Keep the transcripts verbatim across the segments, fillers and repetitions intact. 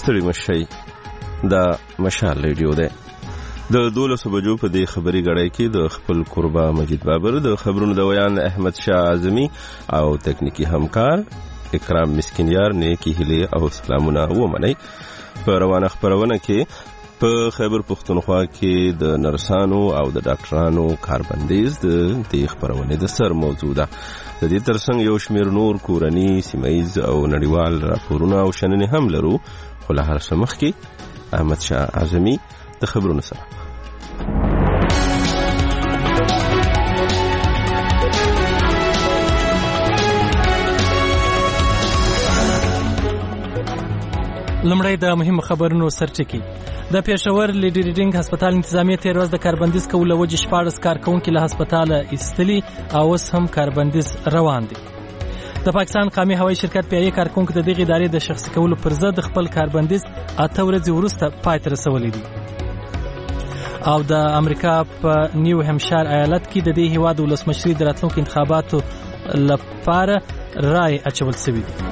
ستړي مشي دا مشال ریډیو ده. د دولسو بجو په دې خبري غړای کې د خپل قربا مجید بابر، د خبرونو د ویان احمد شاه اعظمي او تکنیکی همکار اکرام مسکینیار نیکی هلی او سلامونه ومني. په روانه خبرونه کې په خیبر پختونخوا کې د نرسانو او د ډاکټرانو کاربندیز د دې خبرونه د سر موضوع ده. د دې ترڅنګ یو شمیر نور کورنی سیمایز او نړیوال راپورونه او شننې هم لرو، خو له هر څه مخکې احمد شاه اعظمي د خبرونو سره. لمړی د مهم خبرونو سرټکی. د پېښور لیډي ریډینګ هسپتال انتظامیه تیر ورځ د کاربندیز کولو وجه شپاړس کارکونکي له هسپتاله ایستلي او اوس هم کاربندیز روان دي. د پاکستان قومي هوایي شرکت پی ای کارکونکو د دغې ادارې د شخصي کولو پر ضد خپل کاربندیز اته ورځې وروسته پای ته رسولی دي. او د امریکا په نیو همشایر ایالت کې د دې هیواد ولسمشري د راتلونکو انتخاباتو لپاره رای اچول شوی دی.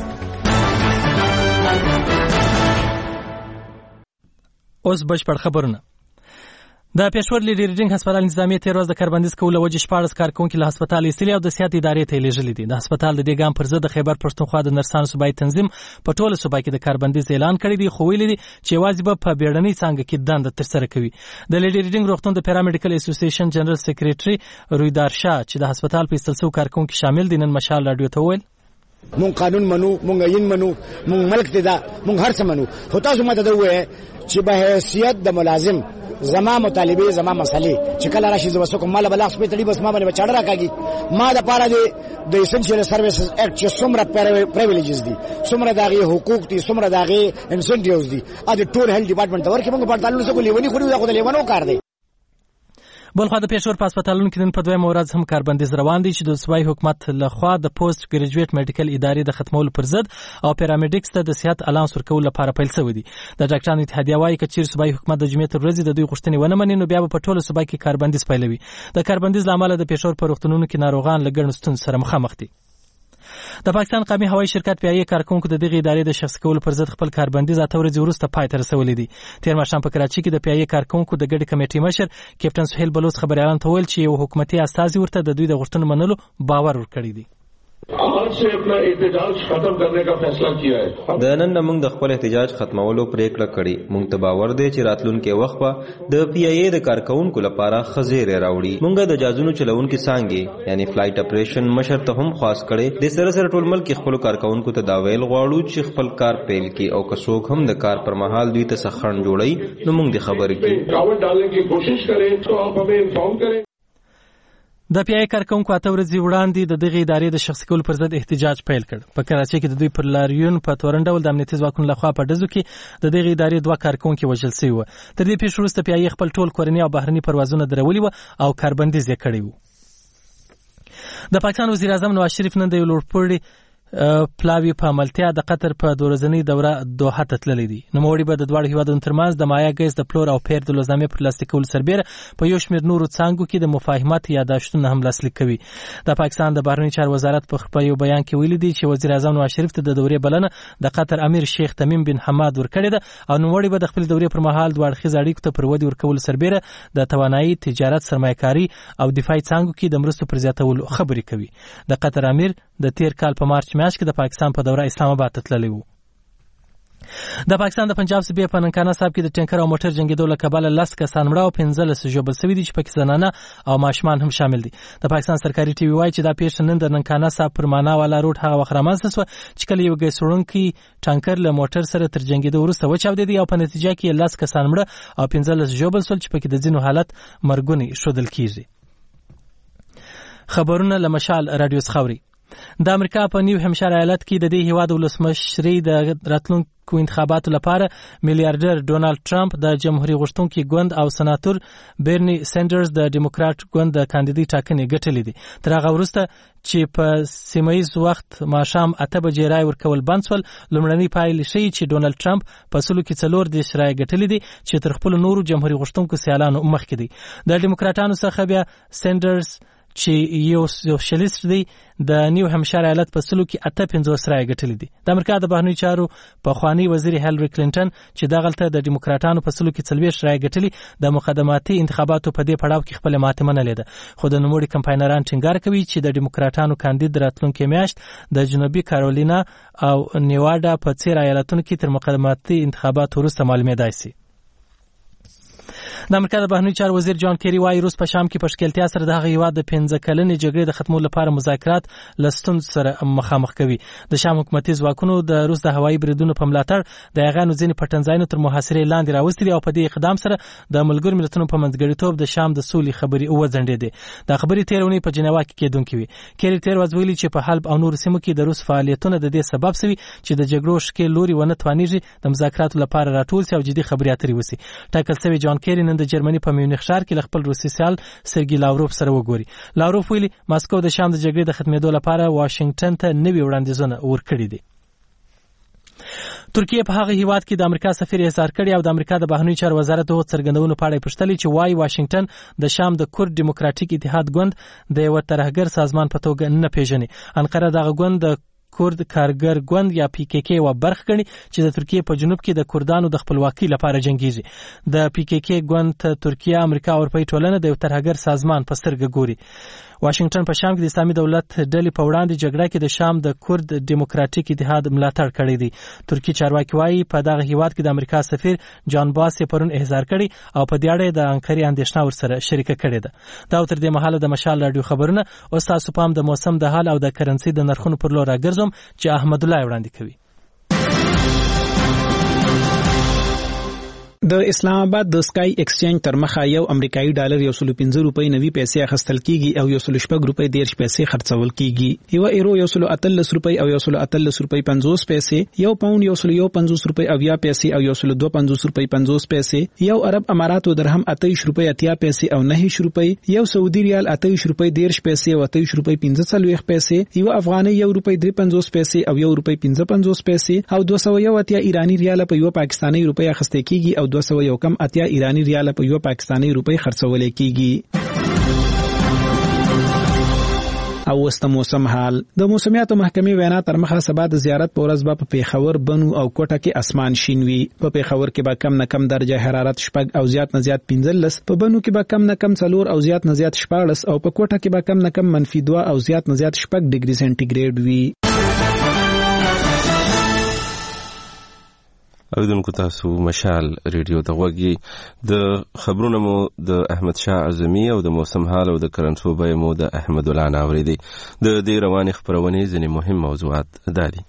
اوس بشپړ خبرونه. د پېښور لیډي ریډینګ هسپتال انتظامیه تیر ورځ د کاربندیز کولو وجه شپاړس کارکونکي له هسپتال ایستلي او د صحت ادارې ته لیږلي دي. د هسپتال د دې ګام پر ضد د خیبر پښتونخوا د نرسانو صوبایي تنظیم په ټوله صوبه کې د کاربندیز اعلان کړی دی، خو ویلي دي چې یوازې به په بیړنۍ څانګه کې دنده ترسره کوي. د لیډي ریډینګ روغتون د پیرامیډیکل اسوسییشن جنرال سیکریټري رویدار شاه چې د هسپتال په ایستل شوو کارکونکو شامل دي نن مشال راډیو ته وویل مونږ قانون منو، مونږ عین منو، مونږ ملک ته دا مونږ هر څه منو، خو تاسو ماته دا وایي چې به حیثیت د ملازم زما مطالبه زما مسلې چې کله راشي زو وسو کوم مال بلاغ سپې تړي بس ما باندې چاړه راکاږي. ما د پاره د اسنشل سرویسز اکټ چې څومره پریویلیجز دي، څومره داغي حقوق دي، څومره داغي انسنټیوز دي، ا د ټول هیلث ډپارټمنټ ورکه موږ په تعلق سره لیونی خوري دا خو د لیونو کار دی. بلخوا د پېښور په هسپتالونو کې نن په دویمه ورځ هم کاربندیز روان دی چې د صوبایي حکومت لخوا د پوسټ ګریجویټ میډیکل ادارې د ختمولو پر ضد او پیرامیډیکس ته د صحت الانس ورکولو لپاره پیل شوی دی. د ډاکټرانو اتحادیه وایي که چیرې صوبایي حکومت د جمعې تر ورځې د دوی غوښتنې ونه مني نو بیا به په ټوله صوبه کې کاربندیز پیلوي. د کاربندیز له امله د پېښور په روغتونونو کې ناروغان له ګڼو ستونزو سره مخامخ دي. د پاکستان قومي هوایي شرکت پی ای کارکونکو د دغې ادارې د شخصي کولو پر ضد خپل کاربندیز اته ورځې وروسته پای ته رسولی دی. تېر ماښام په کراچۍ کې د پی ای کارکونکو د ګډې کمیټې مشر کیپټن سهیل بلوچ خبریالانو ته وویل چې یو حکومتي استازي ورته د دوی د غوښتنو منلو باور ورکړی دی. आज से अपना احتجاج ختم करने का फैसला किया है. د نن موږ د خپل احتجاج ختمولو پریکړه کړې. موږ ته باور دی چې راتلونکي وخت به د پی ای ای د کارکونکو لپاره خزیره راوړي. موږ د جازونو چلونکو څنګه یعنی فلایټ اپریشن مشر ته هم خاص کړي. د سره سره ټول ملک خپل کارکونکو ته دا ویل غواړو چې خپل کار پیل کړي او که څوک هم د کار پر مهال دوی ته سخن جوړي نو موږ د خبرې کې رکاوټ ډالنے کی کوشش کریں تو آپ ہمیں انفارم کریں. د پی ای کارکونکو اته ورځې وړاندې د دغې ادارې د شخصي کولو پر ضد احتجاج پیل کړ. په کراچۍ کې د دوی پر لاریون په تورن ډول د امنیتي ځواکونو لخوا په ډزو کې د دغې ادارې دوه کارکونکي وژل شوي وو. تر دې پیښې وروسته پی ای خپل ټول کورني او بهرني پروازونه درولي وو او کاربندیز یې کړی وو. د پاکستان وزیر اعظم نواز شریف نن د یو لوړپوړي پلاوی په عملتیا د قطر په دورزنی دوره دوحه ته تللی دي. نوموړي به د دواړو هیوادونو ترمنځ د مایا ګیس د پلور او پیر د لوزنامې پر لاسلیک کولو سربیره په یو شمېر نورو څانګو کې د مفاهمت یاداشتونه هم لاسلیک کوي. د پاکستان د بهرنیو چارو وزارت په یو بیان کې ویلي دي چې وزیر اعظم نواز شریف ته د دورې بلنه د قطر امیر شیخ تمیم بن حماد ورکړې ده او نوموړي به د خپل دورې پر مهال دوه اړخیز اړیکو ته پر ودې ورکولو سربیره د توانایي تجارت سرمایه‌کاري او دفاعي څانګو کې د مرستو پر زیاتولو خبرې کوي. د قطر امیر د تیر کال په مارچ میاشت کې د پاکستان په دوره اسلام آباد ته تللی وو. د پاکستان د پنجاب صوبې په ننکانه صاحب کې د ټینکر او موټر جنګېدو له کبله لس کسان مړه او پنځلس ژوبل شوي دي چې پکې زنانه او ماشومان هم شامل دي. د پاکستان سرکاري ټي وي وایي چې دا پیښه نن د ننکانه صاحب پر معنا والا روډ هغه وخت رامنځته شوه چې کله یو ګیس وړونکی ټانکر له موټر سره تر جنګېدو وروسته وچاودېد او په نتیجه کې لس کسان مړه او پنځلس ژوبل شول چې پکې د ځینو حالت مرګونی ښودل کیږي. خبرونه له مشال راډیو څخه اورئ. د امریکا په نیو همشایر ایالت کې د دې هیواد ولسمشري د راتلونکو انتخاباتو لپاره میلیارډر ډونالد ټرمپ د جمهوریت غوښتونکي ګوند او سناتور برني سینډرز د ډیموکرات ګوند د کاندیدي ټاکنې ګټلې دي. تر هغه وروسته چې په سیمه ییز وخت ماښام اته بجې رای ورکول بند شول، لومړنۍ پایلې ښیي چې ډونالد ټرمپ په سلو کې څلور دېرش رایې ګټلې دي چې تر خپلو نورو جمهوریت غوښتونکو سیالانو مخکې دي. د ډیموکراتانو څخه بیا سینډرز چې یو سوشلیست دی د نیو همشایر ایالت په سلو کې اته پنځوس رایې ګټلې دي. د امریکا د بهرنیو چارو پخوانی وزیر هیلری کلینټن چې دغلته د دیموکراتانو په سلو کې څلوېښت رایې ګټلې د مقدماتي انتخاباتو په دې پړاو کې خپل ماتې منلې ده. خو د نوموړي کمپاینران ټینګار کوي چې د دیموکراتانو کاندید راتلونکي میاشت د جنوبي کارولینا او نیواډا په څیر ایالتونو کې تر مقدماتي انتخاباتو وروسته معلومېدای شي. د امریکا د بهرنیو چارو وزیر جان کیری وايي روس په شام کې په ښکېلتیا سره د هغه هیواد د پنځه کلنې جګړې د ختمولو لپاره مذاکرات له ستونزو سره مخامخ کوي. د شام حکومتي ځواکونو د روس د هوایي بریدونو په ملاتړ د هغانو ځینې پټنځایونه تر محاصرې لاندې راوستي دي او په دې اقدام سره د ملګرو ملتونو په منځګړیتوب د شام د سولې خبرې وځنډېدې. دا خبرې تېره اونۍ په جنیوا کې کېدونکې وي. کیری تېر ورځ ویلي چې په حلب او نورو سیمو کې د روس فعالیتونه د دې سبب شوي چې د جګړو ښکېل لوري ونه توانېږي د مذاکراتو لپاره راټول شي او جدي خبرې اترې وشي. ټاکل شوی جان کیری نن د جرمني په میونخ ښار کې خپل روسي سیال سرګي لاوروف سره وګوري. لاوروف ویلي ماسکو د شام د جګړې د ختمېدو لپاره واشنگټن ته نوي وړاندیزونه ورکړي دي. ترکیه په هغه هیواد کې د امریکا سفیر احضار کړي او د امریکا د بهرنیو چارو وزارت د څرګندونو په اړه پوښتنه چې وايي واشنگټن د شام د کورد ډیموکراتیک اتحاد ګوند د یو ترهګر سازمان په توګه نه پیژني. انقره دغه ګوند د کورد کارګر ګوند یا پی کې کې و برخه کړي چې د ترکیه په جنوب کې د کردانو د خپلواکۍ لپاره جنگیږي. د پی کې کې ګوند ته ترکیه، امریکا او اروپایي ټولنه د یو ترهګر سازمان په سترګه ګوري. واشنگټن په شام کې د اسلامي دولت ډلې په وړاندې جګړه کې د شام د کورد ډیموکراتیک اتحاد ملاتړ کړی دی. ترکی چارواکي وايي په دغه هیواد کې د امریکا سفیر جان باس یې پرون احضار کړي او په دې اړه د انکرې اندېښنه ورسره شریکه کړې ده. دا تر دې مهاله د مشال رادیو خبرونه او تاسو پام د موسم د حال او د کرنسي د نرخونو پر لور راګرځوم چې احمد الله وړاندې کوي. د اسلام آباد د سکای ایکسچینج تر مخه یو امریکایي ډالر یو سل پنځه روپۍ نوي پیسې اخیستل کیږي او یو سل شپږ روپۍ دیرش پیسې خرڅول کیږي. یو ایرو یو سل اتلس روپۍ او یو سل اتلس روپۍ پنځوس پیسې، یو پاوند یو سل یو پنځوس روپۍ اویا پیسې او یو سل دوه پنځوس روپۍ پنځوس پیسې، یو عرب اماراتو درهم اتهشت روپۍ اتیا پیسې او نهه روپۍ، یو سعودي ریال اتهشت روپۍ دیرش پیسې او اتهشت روپۍ پنځه څلوېښت پیسې، یو افغاني یو روپۍ درې پنځوس پیسې او یو روپۍ پنځه پنځوس پیسې او دوه سوه یو اتیا ایرانی ریال په یو پاکستاني روپۍ اخیستل کیږي او دوه سوه یو کم اتیا ایرانی ریال په یو پاکستاني روپۍ خرڅول کیږي. او وسته موسم حال. د موسمیاتو محکمې وینا تر مخه سبا د زیارت په ورځ به په پیښور، بنو او کوټه کې اسمان شین وي. په پیښور کې به کم نه کم درجه حرارت شپږ او زیات نه زیات پنځلس، په بنو کې به کم نه کم څلور او زیات نه زیات شپاړس او په کوټه کې به کم نه کم منفي دوه او زیات نه زیات شپږ ډیګري سنټیګریډ وي. اوریدونکو تاسو مشال ریډیو ته غوږی. د خبرونو مو د احمد شاه اعظمي او د موسم حال او د کرنسو بیه مو د احمد الله ناوریدي. د دې روانې خبرونې ځینې مهم موضوعات دا دي.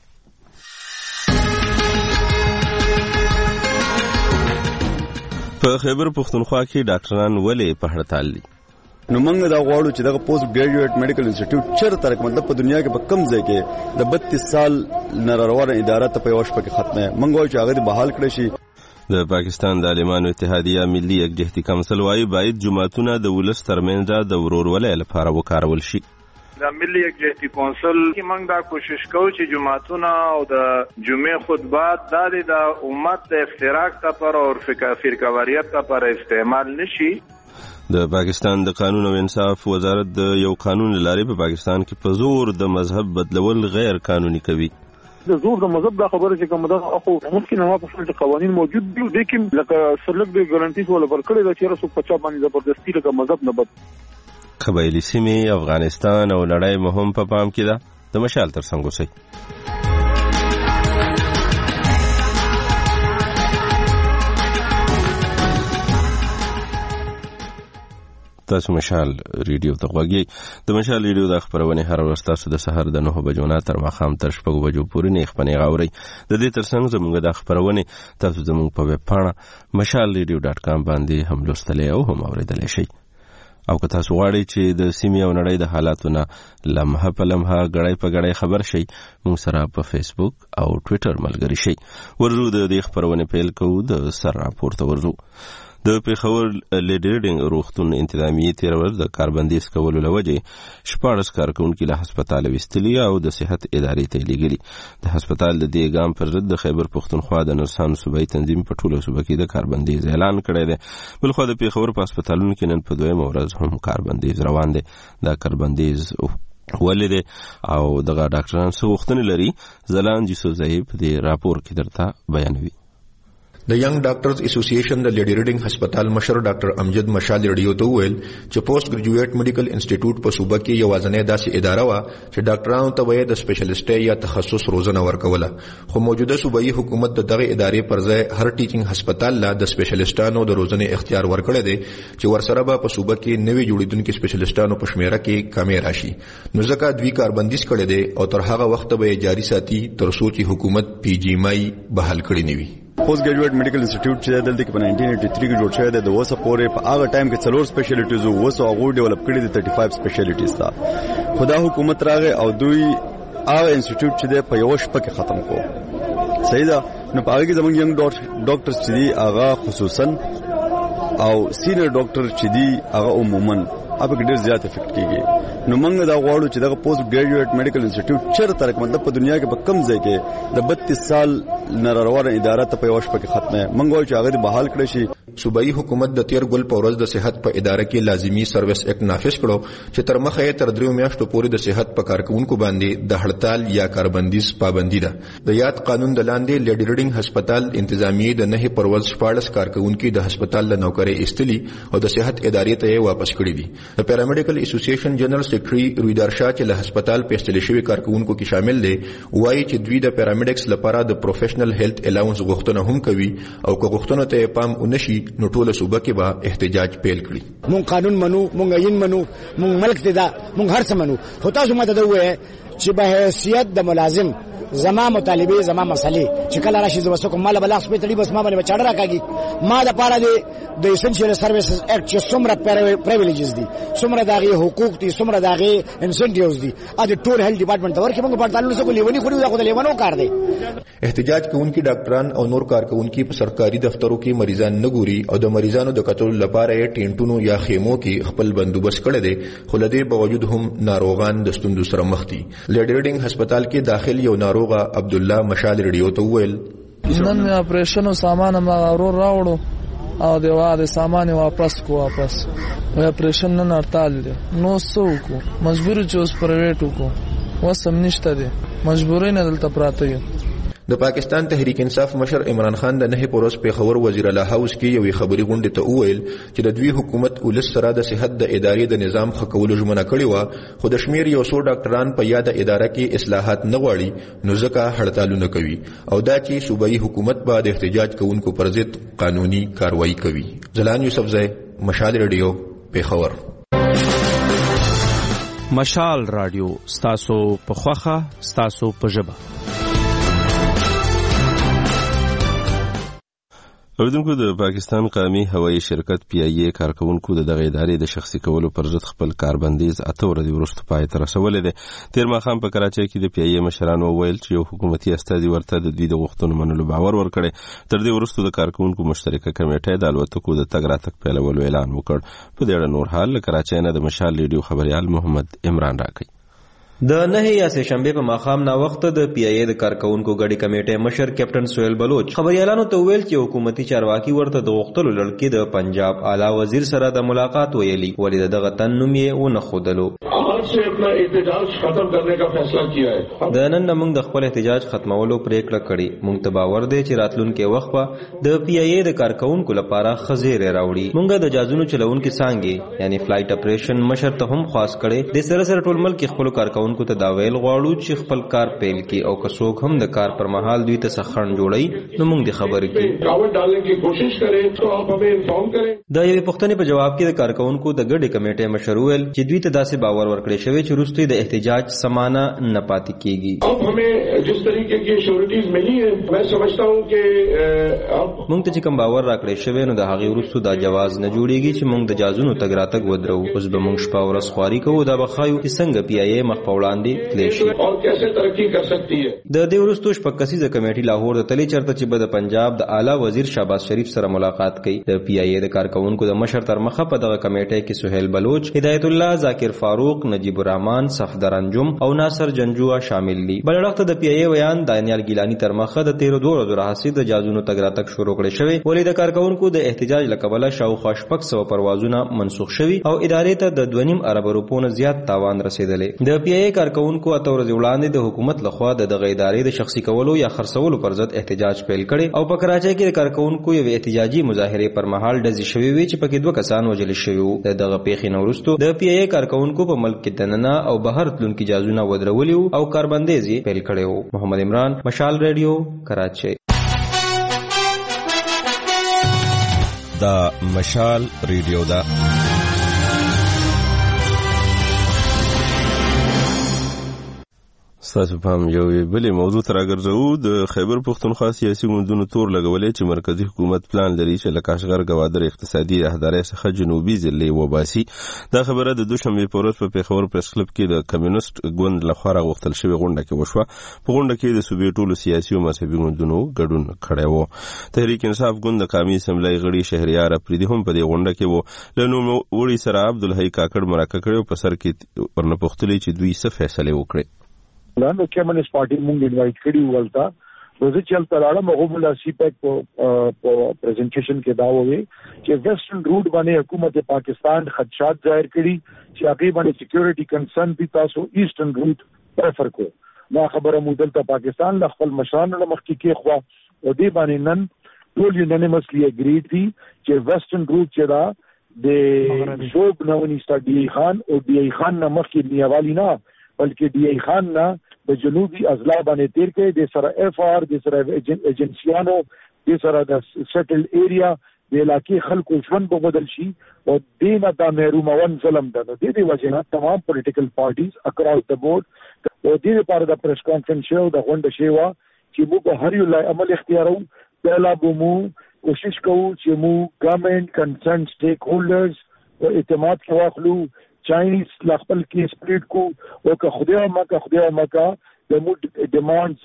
په خیبر پښتونخوا کې ډاکټران ولې په هړتال دي؟ نو موږ دا غواړو چې دغه پوسټ ګریجویټ میډیکل انسټیټیوټ چیرته تر مطلب په دنیا کې په کم ځای کې د بتیس سال نه روانه اداره ته په یوش پکې ختمه موږ غواړو چې هغه بحال کړي شي. د پاکستان د عالمانو اتحادیه ملي یکجهتي کونسل وايي باید جماعتونه د ولس ترمنځ د ورورولۍ لپاره وکارول شي. د ملي یکجهتي کونسل کې موږ دا کوشش کوو چې جماعتونه او د جمعې خطبات د امت د افتراق لپاره او فرقواریت لپاره استعمال نشي. د پاکستان د قانون او انصاف وزارت د یو قانون لاري په پاکستان کې په زور د مذهب بدلول غیر قانوني کوي. د زور د مذهب د خبره چې کوم دغه اخو ممکن هغه په څیر قوانين موجود دي لیکن لکه سرلګ د ګارانټي ولا ورکړي د چیرې څو پچا باندې زبردستی لکه مذهب نه بد. قبایلی سیمې، افغانستان او نړۍ مهم په پام کې ده. د مشال تر څنګ اوسئ. تاسو مشال ریډیو ته غوږی. د مشال ریډیو د خبرونه هر ورځ تاسو د سحر د نهه بجو نه تر ماښام تر شپږ بجو پورې نه خبرونه غوړي. د دې ترڅنګ زموږ د خبرونه تاسو زموږ په ویب پاڼه مشال ریډیو ډاټ کام باندې هم لوستلی او هم اوریدلی شئ. او که تاسو غواړئ چې د سیمې او نړۍ د حالاتونه لمحه په لمحه غړی په غړی خبر شئ، موږ سره په فیسبوک او ټویټر ملګري شئ. ورزو د دې خبرونه پیل کوو. د سر راپورته ورزو. د پیښور لیډرډینګ روغتون انتظامیې تیر ورځ د کاربندیز کولو لوجې شپاړس کارکونکي له هسپتال وستلي او د صحت ادارې ته لیږلي. د هسپتال د دې ګام پر ضد د خیبر پښتونخوا د نرسانو صوبایي تنظیم په ټوله صوبه کې د کاربندیز اعلان کړی دی. بلخوا د پیښور په هسپتالونو کې نن په دویمه ورځ هم کاربندیز روان دی. دا کاربندیز ولې دی او دغه ډاکټران څه غوښتنې لري؟ ځلان یوسفزئی په دې راپور کې درته بیانوي. د ینګ ډاکټرز اسوسییشن د لیډی ریډینګ هسپتال مشر ډاکټر امجد مشال ریډیو ته وویل چې پوسټ ګریجویټ میډیکل انسټیټیوټ په صوبه کې یوازینۍ داسې اداره وه چې ډاکټرانو ته به د سپیشلیسټۍ یا تخصص روزنه ورکوله، خو موجوده صوبایي حکومت د دغه ادارې پر ځای هر ټیچینګ هسپتال له د سپیشلیسټانو د روزنې اختیار ورکړی دی چې ورسره به په صوبه کې نوي جوړېدونکي سپیشلیسټانو په شمیره کې کمې راشي. نو ځکه دوی کاربندیز کړی دی او تر هغه وخته به یې جاري ساتي تر څو چې حکومت پی جی مای بحال کړی نه وي. پوسټ ګریجویټ میډیکل انسټیټیوټ چې دلته کې په نائنټین ایټي تھری کې جوړ شوی دی، د اوسه پورې په هغه ټایم کې څلور سپیشلیټیز وو، اوس هغه ډیولپ کړي دي ثرټي فایو سپیشلیټیز تا. خدا حکومت راغی او دوی هغه انسټیټیوټ چې دی په یو شپه کې ختم کو. صحیح ده. نو په هغه کې زموږ ینګ ډاکټرز چې دي هغه خصوصا او سینیئر ډاکټر چې دي هغه عموما هغه کې ډېر زیات افیکټ کیږي. نو موږ دا غواړو چې دغه پوسټ ګریجویټ میډیکل انسټیټیوټ چیرته تک مطلب په دنیا کې په کم ځای کې د بتیس سال نه راروانه اداره ته په یو شپه کې ختمه. موږ وایو چې هغه د بحال کړی شي. صوبایي حکومت د تیر ګل په ورځ د صحت په اداره کې لازمي سروس اکټ نافذ کړو چې تر مخه یې تر دریو میاشتو پورې د صحت په کارکونکو باندې د هړتال یا کاربندیز پابندي ده. د یاد قانون د لاندې لیډی ریډینګ هسپتال انتظامیې د نه پر ورځ شپاړس کارکونکو د هسپتال له نوکرۍ ایستلي او د صحت ادارې ته یې واپس کړي دي. د پیرامیډیکل اسوسییشن جنرال سیکریټري رویدار شاه چې له هسپتال په ایستل شوی کارکونکو کې شامل دي وایي چې دوی د پیرامیډکس لپاره د پروفیشنل هیلث الاونس غوښتنه هم کوي او که غوښتنو ته پام ونشي نو ټوله صوبه کې به احتجاج پیل کړي. مونږ قانون منو، مونږ عین منو، مونږ ملک ته دا مونږ هر څه منو، خو تاسو ماته دا وایي چې به حیثیت د ملازم زما مطالبه زما مسلې چې کله راشي زو وسکم مال بلاغ په تړي بس ما باندې چاړه راکاږي. ما د پاره د د اسنشل سرویسز اکټ چې څومره پریویلیجز دي، څومره دغه حقوق دي، څومره دغه انسنټیوز دي، ا د ټول هیلث ډپارټمنټ ورکه موږ په تعلق سره لیونی خوري دا خو د لیونو کار دی. احتجاج کوونکي ډاکټران او نور کارکونکي په سرکاري دفترو کې مریضان نه ګوري او د مریضانو د کتلو لپاره یې ټینټونو یا خیمو کې خپل بندوبست کړی دی، خو له دې باوجود هم ناروغان د ستونزو سره مخ دي. لیډی ریډینګ هسپتال کې داخل یو ناروغه عبدالله مشال ریډیو ته وویل نن مې اپریشن او سامان ما ورور راوړو او د واده سامان واپس کو واپس و اپریشن نن ارتال دي نو سو کو مجبور چې اوس پرایویټ کو وسم نشته دي مجبورین دلته پراته دي. د پاکستان تحریک انصاف مشر عمران خان د نه پروس پیښور وزیر اعلی هاوس کې یوې خبري غونډې ته وویل چې د دوی حکومت ولس سره د صحت د ادارې د نظام ښه کولو ژمنه کړې وه، خو د شمیر یو څو ډاکټران په یاد اداره کې اصلاحات نه غواړي نو ځکه هړتالونه کوي او دا چې صوبایي حکومت به د احتجاج کوونکو پر ضد قانوني کاروایی کوي. ځلان یوسفزئی، مشال ریډیو، پیښور. مشال رادیو ستاسو په خوخه ستاسو په ژبه. اوریدونکو، د پاکستان قومي هوایي شرکت پی ای ای کارکونکو د دغه ادارې د شخصي کولو پر ضد خپل کاربندیز اته ورځې وروسته پای ته رسولی دی. تیر ماښام په کراچۍ کې د پی ای ای مشرانو وویل چې یو حکومتي استازي ورته د دوی د غوښتنو منلو باور ورکړی. تر دې وروسته د کارکونکو مشترکه کمیټې د الوتکو د تګ راتګ پیلولو اعلان وکړ. په دې اړه نور حال له کراچۍ نه د مشال ریډیو خبریال محمد عمران راکوي. د نه یا سه شنبه په ماښام نا وخت د پی ای ای د کارکونکو غړي کمیټې مشر کیپټن سہیل بلوچ خبريالانو ته ویل چې حکومتي چارواکي ورته د غوښتلو لړ کې د پنجاب اعلی وزیر سره د ملاقات ویلي، ولې دغه تن نوم یې ونه خودلو. آج سے اپنا احتجاج ختم کرنے کا فیصلہ کیا ہے. د نن موږ د خپل احتجاج ختمولو پریکړه کړې. موږ ته باور دی چې راتلونکي وخت به د پی ای ای د کارکونکو لپاره خزیر راوړي. موږ د جازونو چلونکو څنګه یعنی فلایټ اپریشن مشر ته هم خاص کړي. د سره سره ټول ملک خپل کارکونکو ته دا ویل غواړو چې خپل کار پیل کی او که څوک هم د کار پر مهال دوی ته سخن جوړي نو موږ د خبرې کې رکاوټ ډالنے کی کوشش کریں تو آپ ہمیں انفارم کریں. د یوې پوښتنې په جواب کې د کارکونکو د ګډې کمیټې مشر ویل چې دوی ته داسې باور ورکړی ورکړې شوې چې وروسته د احتجاج سمانه نه پاتې کیږي. अब हमें जिस तरीके की श्योरिटीज मिली है मैं समझता हूं कि موږ ته چې کوم باور راکړې شوی نو د هغې وروسته دا جواز نه جوړیږي چې موږ د جازونو تګ راتګ ودرو. اوس به موږ شپه ورځ خواري کوو. دا به ښایو چې څنګه پی آی اے مخ په وړاندې تللی شي और कैसे तरक्की कर सकती है. د دې وروسته شپږ کسیزه کمیټې لاهور ته تللې چېرته چې به د پنجاب د اعلی وزیر شهباز شریف سره ملاقات کوي. د پی آی اے د کارکونکو د مشر تر مخه په دغه کمیټې کې سهیل بلوچ، هدایت الله، ذاکر فاروق، نجیب الرحمن، صفدر انجم او ناصر جنجوع شامل دي. بل وخت د پی آی اے ویان دانیال ګیلانی تر مخه د تیرو دوه ورځو راهیسې د جازونو تګ راتګ شروع کړی شوی، ولې د کارکونکو د احتجاج له کبله شاوخوا شپږ سوه پروازونه منسوخ شوي او ادارې ته د دوه نیم ارب روپو نه زیات تاوان رسېدلی. د پی آی اے کارکونکو اته ورځې وړاندې د حکومت لخوا د دغه ادارې د شخصي کولو یا خرڅولو پر ضد احتجاج پیل کړی او په کراچۍ کې د کارکونکو یوې احتجاجي مظاهرې پر مهال ډزې شوې وې چې پکې دوه کسان وژل شوي وو. د دغه پیښې نه وروسته د پی آی اے کارکونکو په ملک کې دننه او بهر تلونکي جازونه ودرولي وو او کاربندیز یې پیل کړی وو. محمد عمران، مشال ریډیو، کراچۍ. دا مشال ریډیو دا ستاسو پام یو بلې موضوع ته راګرځو. د خیبر پښتونخوا سیاسي ګوندونو تور لګولې چې مرکزي حکومت پلان لري چې له کاشغر ګوادر اقتصادي راهدارۍ څخه جنوبي ضلعې وباسي. دا خبره د دوشنبې په ورځ په پېښور پریس کلب کې د کمیونست ګوند لخوا راغوښتل شوې غونډه کې وشوه. په غونډه کې د صوبې ټولو سیاسي او مذهبي ګوندونو ګډون کړی و. تحریک انصاف ګوند د قامي اسمبلی غړي شهریار اپریدي هم په دې غونډه کې و. له نوموړي سره عبدالحی کاکړ مرکه کړی او په سر کې ورنه پوښتلې چې دوی څه فیصلې وکړي. نو کمیونست پارټي مونږ انوایټ کړي ولتا روزه چې تلاړه مغوبل سی پیک په پریزنټیشن کې دا وې چې ویسټرن روټ باندې حکومت پاکستان خدشات ظاهر کړي چې هغه باندې سکیورټي کنسرن دي تاسو ایسټرن روټ پریفر کو. دا خبره مو دلته پاکستان له خپل مشرانو مخکې کې خو او دې باندې نن ټول یونانیمسلی اګریډ دي چې ویسټرن روټ چې دا د شوب نونی سټډي خان او ډي ای خان نه مخکې نیوالی نه بلکې ډي ای خان نه د جنوبي اضلاع باندې تیر کې د سره اف آر د سره ایجنسیانو د سره د سیټل ایریا د علاقې خلکو ژوند به بدل شي او دینه دا محرومون ظلم ده. د دې وجه تمام پولیټیکل پارټیز اکراس د بورډ او د دې لپاره د پریس کانفرنس شو د غونډه شوه چې موږ هر یو لای عمل اختیارو. پہلا به مو کوشش کوو چې مو ګورنمنت کنسرن سټیک هولډرز او اعتماد کې واخلو. چاینیز خپل کې سپریټ کو او که خدای ما که خدای ما کا د مو ډیمانډز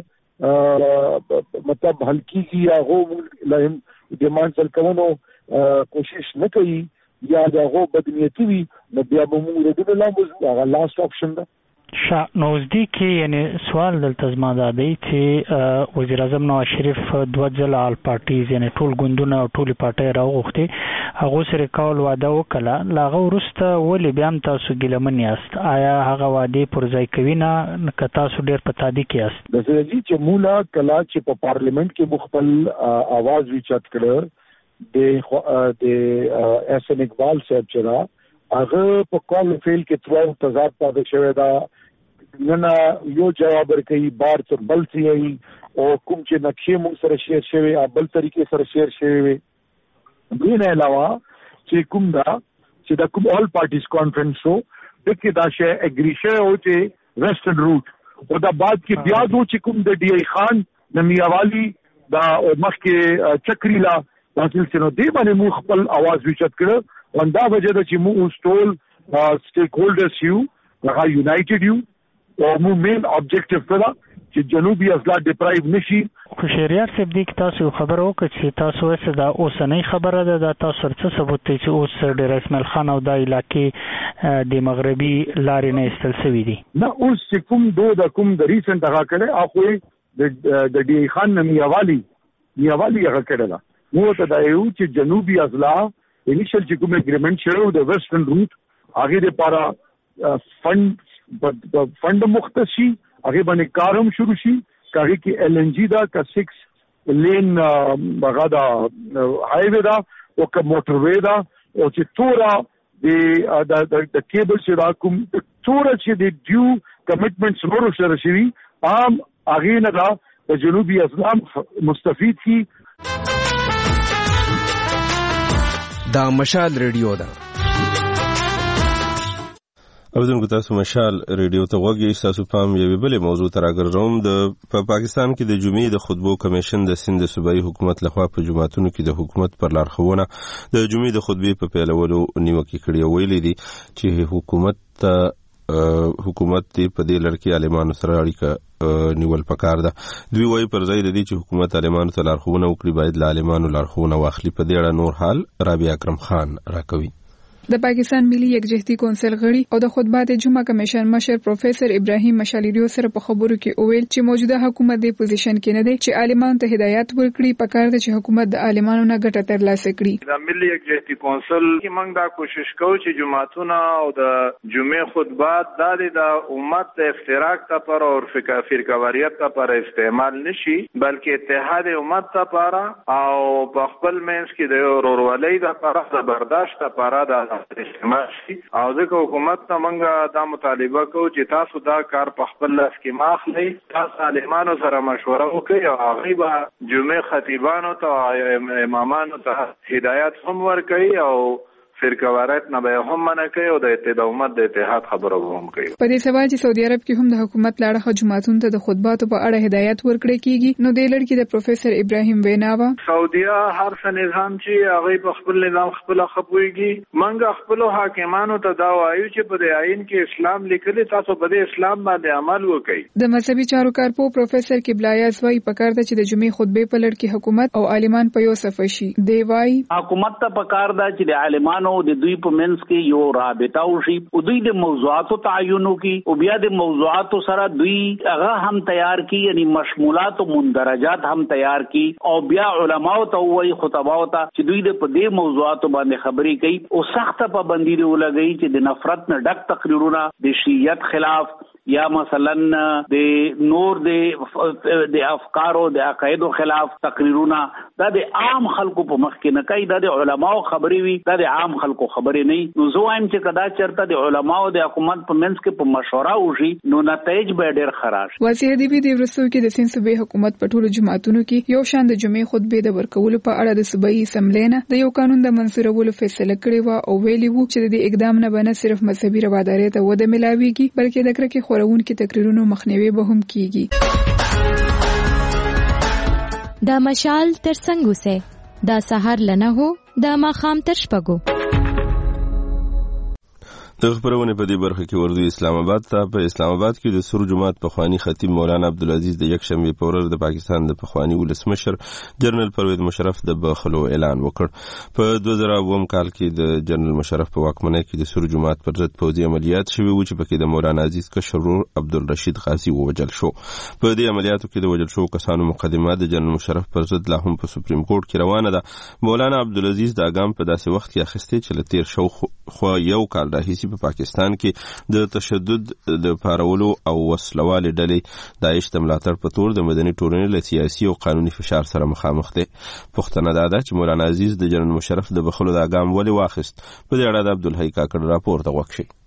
نه مطلب هلکی کی یا غو لهم ډیمانډ سل کوونو کوشش نه کوي یا دا غو بدنیتی وي نو بیا به مو د لامز هغه لاست اپشن ده. شا نوزدیک کې یعنی سوال دلته زما دا دی چې وزیر اعظم نواز شریف دوه ځله آل پارټیز یعنی ټول ګوندونه او ټولې پارټۍ راوغوښتې هغو سره کول واده وکړه. له هغه وروسته ولې بیا هم تاسو ګیلمن یاست؟ آیا هغه وعدې پر ځای کوي نه که تاسو ډېر په تادي کې یاست؟ د سړي چې مولا کله چې په پارلیمنت کې مخبل आवाज وچت کړ د د احسن اقبال صاحب چې را هغه په کال فیل کې ترو تضاد پاتې شوی دا نه یو جواب ورکړي بار تر بل سی او کوم چې نقشې مو سره شیر شوی بل طریقې سره شیر شوی. دین علاوه چې کوم دا چې دا کوم آل پارټیز کانفرنس شو د کې دا شی اګریشه او چې ویسټرن روټ او دا بعد کې بیا دو چې کوم د ډي ای خان د میاوالی دا مخ کې چکری لا حاصل شنو دی باندې مو خپل आवाज وچت کړ. وندا وجه د چې مو ټول سټیک هولډرز یو هغه یونایټډ یو او مو مین ابجیکټیو کړه چې جنوبي اضلاع ډیپرایو نشي. خو شهریار صاحب دې کې تاسو خبر وکړه چې تاسو وسه دا اوسنۍ خبره ده دا تاسو څه ثبوت دی چې اوس ډیر اسماعیل خان او د علاقې د مغربي لارې نه استل شوی دي؟ نه اوس چې کوم دو د کوم د ریسنت هغه کړه اخو د ډي خان نمیاوالی نیاوالی هغه کړه مو ته دا یو چې جنوبي اضلاع انیشل چې کوم اګریمنٹ شوی د ویسټرن روټ هغه لپاره فند فند مختص شي هغه باندې کارم شروع شي کاږي کې ایل ان جی دا کا سکس لین بغدا های وے دا او کا موټر وے دا او چې تورا د د کیبل چې دا کوم تورا چې د ډیو کمټمنټس نورو سره شي عام هغه نه دا د جنوبي اسلام مستفید کی. دا مشال ریډیو ده. اوردونکو تاسو مشال ریډیو ته غوږی تاسو پام یوې بلې موضوع ته راګرځوم. د په پاکستان کې د جمعې د خطبو کمیشن د سند صوبایي حکومت لخوا په جماعتونو کې د حکومت پر لارښوونه د جمعې د خطبې په پیلولو نیوکه کړې او ویلي دي چې حکومت ته حکومت په دې لړ کې عالمانو سره اړیکه نیول پکار ده. دوی وايي پر ځای د دې چې حکومت عالمانو ته لارښوونه وکړي باید له عالمانو لارښوونه واخلي. په دې اړه نور حال رابعه اکرم خان راکوي. د پاکستان ملي یکجهتي کونسل غړي او د خطبات جمعه کمیشن مشر پروفیسور ابراهیم مشالیریو سره په خبرو کې اویل چې موجوده حکومت د پوزیشن کې نه دی چې عالمانو ته هدایت ورکړي. پکار ده چې حکومت د عالمانو نه ګټه ترلاسه کړي. د ملي یکجهتي کونسل کې موږ دا کوشش کوو چې جماعتونه او د جمعې خطبات د امت د افتراق لپاره او فرقواریت لپاره استعمال نشي بلکې اتحاد امت لپاره او په خپل منځ کې د ورورولۍ لپاره د برداشت لپاره د استعمال شي. او ځکه حکومت ته موږ دا مطالبه کوو چې تاسو دا کار په خپل لاس کې ماخلئ، تاسو عالمانو سره مشوره وکړئ او هغوی به جمعې خطیبانو ته امامانو ته هدایت هم ورکوي او فرقواریت نه به هم منع کوي او د اتحاد امت د اتحاد خبره هم کوي. په دې سوال چې سعودي عرب کې هم د حکومت لاړه جماعتونو ته د خطباتو په اړه هدایت ورکړي کیږي، نو د لړ کې د پروفیسور ابراهیم ویناوا سعودیا هر څه نظام چې هغه په خپل نظام خپل خپويږي. منګه خپل حاکمانو ته دا وایو چې په دې آئین کې اسلام لیکلی، تاسو په دې اسلام باندې عمل وکړئ. د مذهبي چارو کارپو پروفیسور کبلایاز وايي پکار ده چې د جمعې خطبې په لړ کې حکومت او عالمان په یو صف شي. دی وايي حکومت ته پکار ده چې د عالمانو د دوی په منځ کې یو رابطه وشي او دوی د موضوعاتو تعینو کې او بیا د موضوعاتو سره دوی هغه هم تیار کی، یعنی مشمولات او مندرجات هم تیار کی او بیا علماو ته وایي خطباو ته چې دوی د په دې موضوعاتو باندې خبرې کوي او سخت پابندي ولګي چې د نفرت نه ډک تقریرونه د شیعت خلاف یا مثلا د نور د د افکارو د عقایدو خلاف تقریرونه دا د عام خلکو په مخ کې نه کوي، دا د علماو خبرې وي، دا د عام خلکو خبرې نه. نو زه وایم چې کدا چرته د علماو د حکومت په منځ کې په مشوره وشي نو نتایج به ډېر خراب شي. وزیر دی بي د ورسو کې د سین صوبې حکومت په ټولو جماعتونو کې یو شان د جمعې خطبې د ورکولو په اړه د صوبایي اسمبلی نه د یو قانون د منسوبولو فیصله کړې و او ویلي وو چې د اقدام نه به نه صرف مذهبي روادارۍ ته وده ملاويږي بلکې د کرکې خورونکو تقریرونو مخنیوي به هم کیږي. دا مشال تر څنګه سه دا سحر لنه هو دا ماخام تر شپګو. د خبرونه په دې برخه کې ورځو اسلام آباد ته. په اسلام آباد کې د سور جماعت پخوانی خطیب مولانا عبدالعزیز د یک شنبه په ورځ د پاکستان د پخوانی ولسمشر جنرال پرویز مشرف د بخلو اعلان وکړ. په دوه زره اووه کال کې د جنرال مشرف په واکمنۍ کې د سور جماعت پر ضد پوځي عملیات شوي و چې پکې د مولانا عزیز کشر ورور عبدالرشید غازی ووجل شو. په دې عملیاتو کې د وجل شو کسانو مقدمه د جنرال مشرف پر ضد لا هم په سپریم کورټ کې روانه ده. مولانا عبدالعزیز د اقام په داسې وخت کې اخیستې چې لتیر شو خو یو کال راهیسي په پاکستان کې د تشدد د پارولو او وسلوالې ډلې داعش د ملاتړ په تور د مدني ټولنې له سیاسي او قانوني فشار سره مخامخ دي. پوښتنه دا ده چې مولانا عزیز د جنرال مشرف د بخلو د اقام ولې واخیست؟ په دې اړه د عبدالحی کاکړ راپور ته غوښ شي.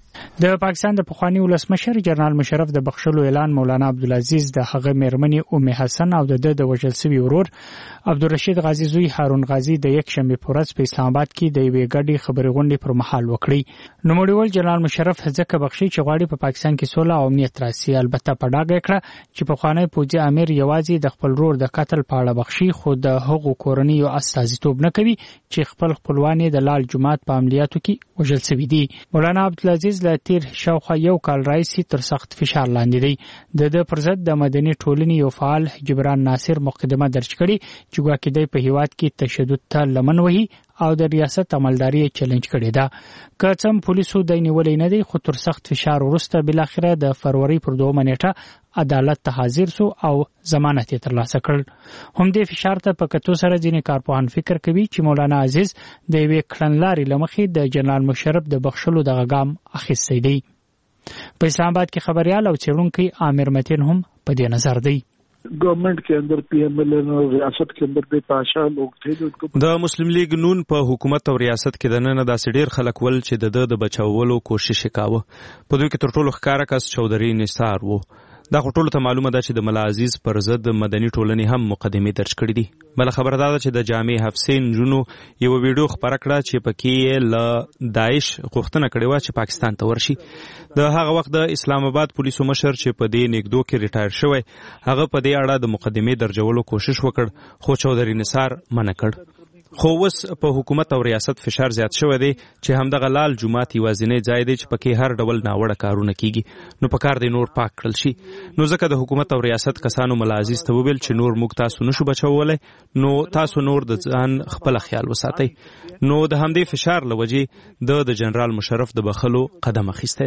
د پاکستان د پخوانی ولسمشر جنرال مشرف د بخښلو اعلان مولانا عبدالعزیز د هغه میرمنې ام حسن او د د وجل سوي ورور عبدالرشید غازی زوی هارون غازی د یک شنبه په ورځ په اسلام آباد کې د یوې ګډې خبرې غونډې پر مهال وکړي. نو مړیول جنرال مشرف ځکه بخښي چې غواړي په پاکستان کې سوله او امنیت راسي. البته په ډاګه کړه چې پخوانی پوځي امیر یوازې د خپل ورور د قتل په اړه بخښي خو د هغو کورنۍ او استازیتوب نه کوي چې خپل خپلوان د لال جماعت په عملیاتو کې وژل شوي دي. مولانا عبدالعزیز له تیر شاوخوا یو کال راځي تر سخت فشار لاندې دی. د د پرځد د مدني ټولنې یو فعال جبران ناصر مقدمه درج کړي چې ګواکې د په هیواد کې تشدد ته لمن وهي او د ریاست عملداري چیلنج کړي ده. که څم پولیسو د نیولې نه دی خو تر سخت فشار وروسته بل اخره د فروری پر دوه نیټه عدالت ته حاضر سو او ضمانت یې ترلاسه کړ. هم دې فشار ته په کتو سره ځینې کارپوهان فکر کوي چې مولانا عزیز د یوې کړنلارې له مخې د جنرال مشرف د بخښلو دغه ګام اخیستی دی. په اسلام آباد کې خبريال او څېړونکي عامر متین هم په دې نظر دی. गवर्नमेंट के अंदर पीएम एल एन और रियासत के अंदर बेतहाशा लोग थे जो उनको د مسلم لیگ نون په حکومت او ریاست کې د نن داسې ډیر خلک ول چې د د بچاولو کوشش وکاوه. په دوی کې تر ټولو ښکارا کس چودري نثار وو. دا ټول ته معلومه ده چې د ملا عزیز پر ضد مدني ټولنې هم مقدمې درج کړې دي. بل خبره دا ده چې د جامع حفصین جنو یو ویډیو خبره کړه چې پکې له داعش غوښتنه کړې و چې پاکستان ته ورشي. د هغه وخت د اسلام آباد پولیسو مشر چې په دې نګدو کې ریټایر شوی هغه په دې اړه د مقدمې درجولو کوشش وکړ خو چودري نثار منع کړ. خو اوس په حکومت او ریاست فشار زیات شوی دی چې همدغه لال جومات یوازینی ځای دی چې پکې هر ډول ناوړه کارونه کیږي نو پکار دی نور پاک کړل شي. نو ځکه د حکومت او ریاست کسانو ملا عزیز ته وویل چې نور موږ تاسو نشو بچولی نو تاسو نور د ځان خپل خیال وساتئ. نو د همدې فشار له وجې د د جنرال مشرف د بخلو قدم اخیستی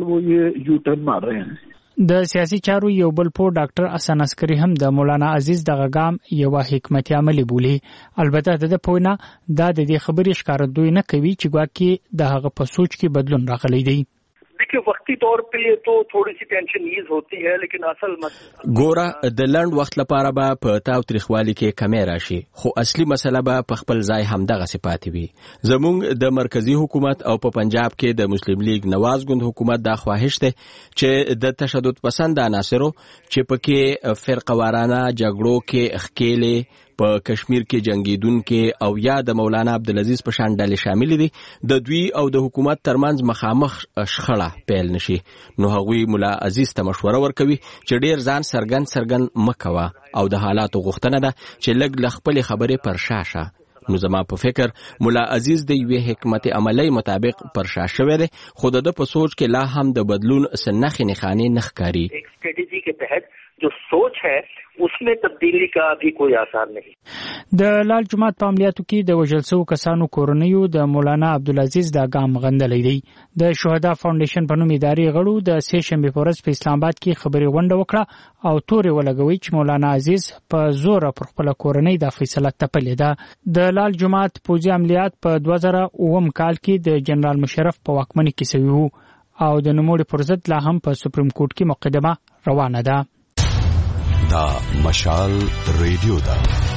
دی. د سیاسي چارو یو بل پو ډاکټر حسن عسکری هم د مولانا عزیز دغه ګام یو حکمت عملی بولی. البته د پوینا دا د دې خبرې ښکارندوی نه کوي چې ګواکې د هغه په سوچ کې بدلون راغلی دی. देखिए वक्ती तौर पे तो थोड़ी सी टेंशन ईज होती है लेकिन असल ګوره د لنډ وخت لپاره به په تاو تریخوالي کې کمی راشي خو اصلي مسله به په خپل ځای همدغه صفات وي. زموږ د مرکزی حکومت او په پنجاب کې د مسلم لیگ نواز ګوند حکومت دا خواهش ده چې د تشدد پسند عناصرو چې پکې فرقه وارانه جګړو کې اخکېلې په کشمیر کې جنگیدون کې او یا د مولانا عبدالعزیز په شان ډلې شامل دي د دوی او د حکومت ترمنځ مخامخ شخړه پیل نشي. نو هغوی مولا عزیز ته مشوره ورکوي چې ډیر ځان سرګن سرګن مکوه او د حالاتو غوښتنه ده چې لږ له خپلې خبرې پر شاشه. نو زما په فکر مولا عزیز د یوې حکمت عملی مطابق پر شا شوی دی خو د په سوچ کې لا هم د بدلون سنخې نښانې نه ښکاري. ایک اسټریټجی کے تحت جو سوچ ہے उसमें तब्दीली का भी कोई आसार नहीं. د لال جماعت په عملیاتو کې د وژل شوو کسانو کورنیو د مولانا عبدالعزیز دا ګام غندلی دی. د شهدا فاونډیشن په نوم ادارې غړو د سه شنبې په ورځ په اسلام آباد کې خبري غونډه وکړه او تورې ولګوي چې مولانا عزیز په زور پر خپل کورنۍ د فیصله تپلې ده. د لال جماعت پوځي عملیات په دوه زره اووم کال کې د جنرال مشرف په واکمنۍ کې شوي وو او د نوموړي پر ضد لا هم په سپریم کورټ کې مقدمه روانه ده. دا مشال ریډیو ده.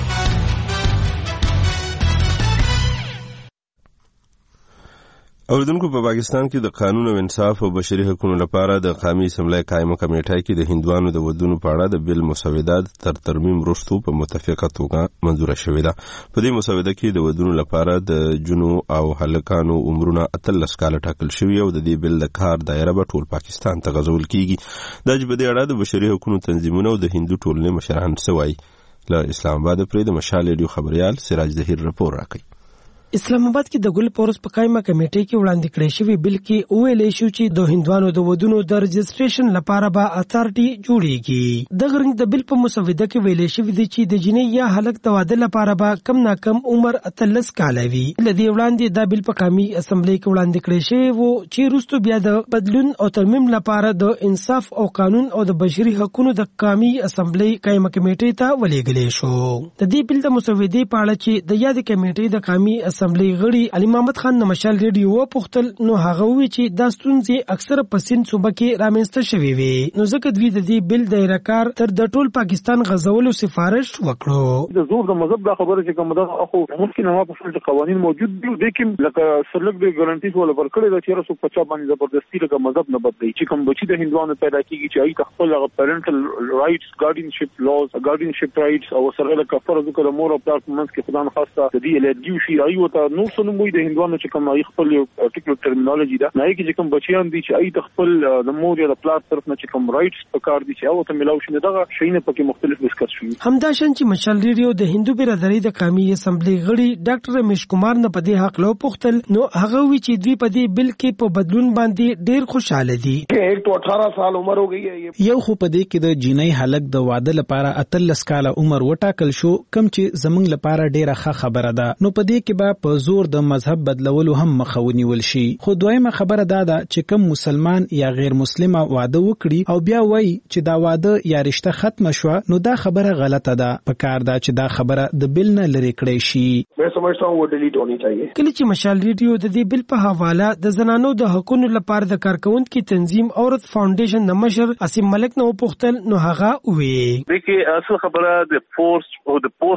اوریدونکو په پاکستان کې د قانون او انصاف او بشري حقوقو لپاره د قومي اسمبلی قائمه کمیټه کې د هندوانو د ودونو په اړه د بل مسوده تر ترمیم وروسته په متفقه توګه منظوره شوې ده. په دې مسوده کې د ودونو لپاره د جنو او هلکانو عمرونه اتلس کاله ټاکل شوی او د دې بل د کار دایره به ټول پاکستان ته غځول کیږي. د جبهې اړه د بشري حقوقو تنظیمونو او د هندو ټولنې مشران سوي. له اسلام آباد پرې د مشال ریډیو خبريال سراج ظهیر رپور راکړي. اسلام آباد کې د ګل پورس په قائمه کمیټې کې وړاندې کړی شوی بل کې ویل شو چې د هندوانو د ودونو د رجسټریشن لپاره به اتارټي جوړیږي. د غرنګ د بل په مسوده کې ویل شوی دی چې د جنۍ یا هلک د واده لپاره به کم نه کم عمر اتلس کاله وي. لدی وړاندې د بل په قومي اسمبلی کې وړاندې کړی شوی وو چې روستو بیا د بدلون او ترمیم لپاره د انصاف او قانون او د بشري حقوقو د قومي اسمبلی قائمه کمیټې ته ولېږل شو. د دې بل د مسودې په اړه چې د یاد کمیټې د قومي اسمبلی غړي علي محمد خان د مشال ریډیو پوښتل نو هغه وی چې دا ستونزې اکثره په سند صوبه کې رامنځته شوې وي. نو ځکه دوی د دې بل د راکار تر د ټول پاکستان غزولو سفارش وکړو. د زور د مذهب د خبره چې کوم دا اخو ممکن نه په څیر قوانين موجود دي لیکن لکه سرلګ د ګارانټي ولا ورکړي د چیرې څو پچا باندې زبردستی لکه مذهب نه بدلی چې کوم بچی د هندوانو پیدا کیږي چې ای خپل هغه پیرنټل رائټس ګارډینشپ لاز ګارډینشپ رائټس او سره له فرض وکړه مور او پلار منځ کې خدای خاصه د دې الګیو شي ای وته نو څنګه موږ د هندوانو چې کوم ای خپل یو پرټیکولر ټرمینالوژي ده نه کې چې کوم بچیان دي چې ای خپل د مور یا د پلار طرف نه چې کوم رائټس په کار دي چې او ته ملاو شي دغه شینه پکې مختلف ډیسکس شوي. همدا شان چې مشال ریډیو د هندو برادری د قومي اسمبلی غړي ډاکټر رمیش کمار نه په دې حق لو پوښتل نو هغه وی چې دوی په دې بل کې په بدلون باندې ډیر خوشاله دي. ایک تو अठारह سال عمر हो गई है. یو خو په دې کې د جنۍ هلک د واده لپاره اتلس کاله عمر وټاکل شو کم چې زمنګ لپاره ډیره ښه خبره ده. نو په دې کې به په زور د مذهب بدلولو هم مخه ونیول شي. خو دویمه خبره دا ده چې کم مسلمان یا غیر مسلمه واده وکړي او بیا وایي چې دا واده یا رشته ختم شو نو دا خبره غلطه ده. په کار ده چې دا خبره د بل نه لری کړی شي. मैं समझता हूं वो डिलीट होनी चाहिए. کله چې مشال ریډیو د دې بل په حواله د زنانو د حقوقو لپاره د کارکونکو تنظیم عورت فاونډیشن د مشر اسیم ملک نو پوښتل نو هغه وی دیکھیے اصل خبره د فورس او د پوسټ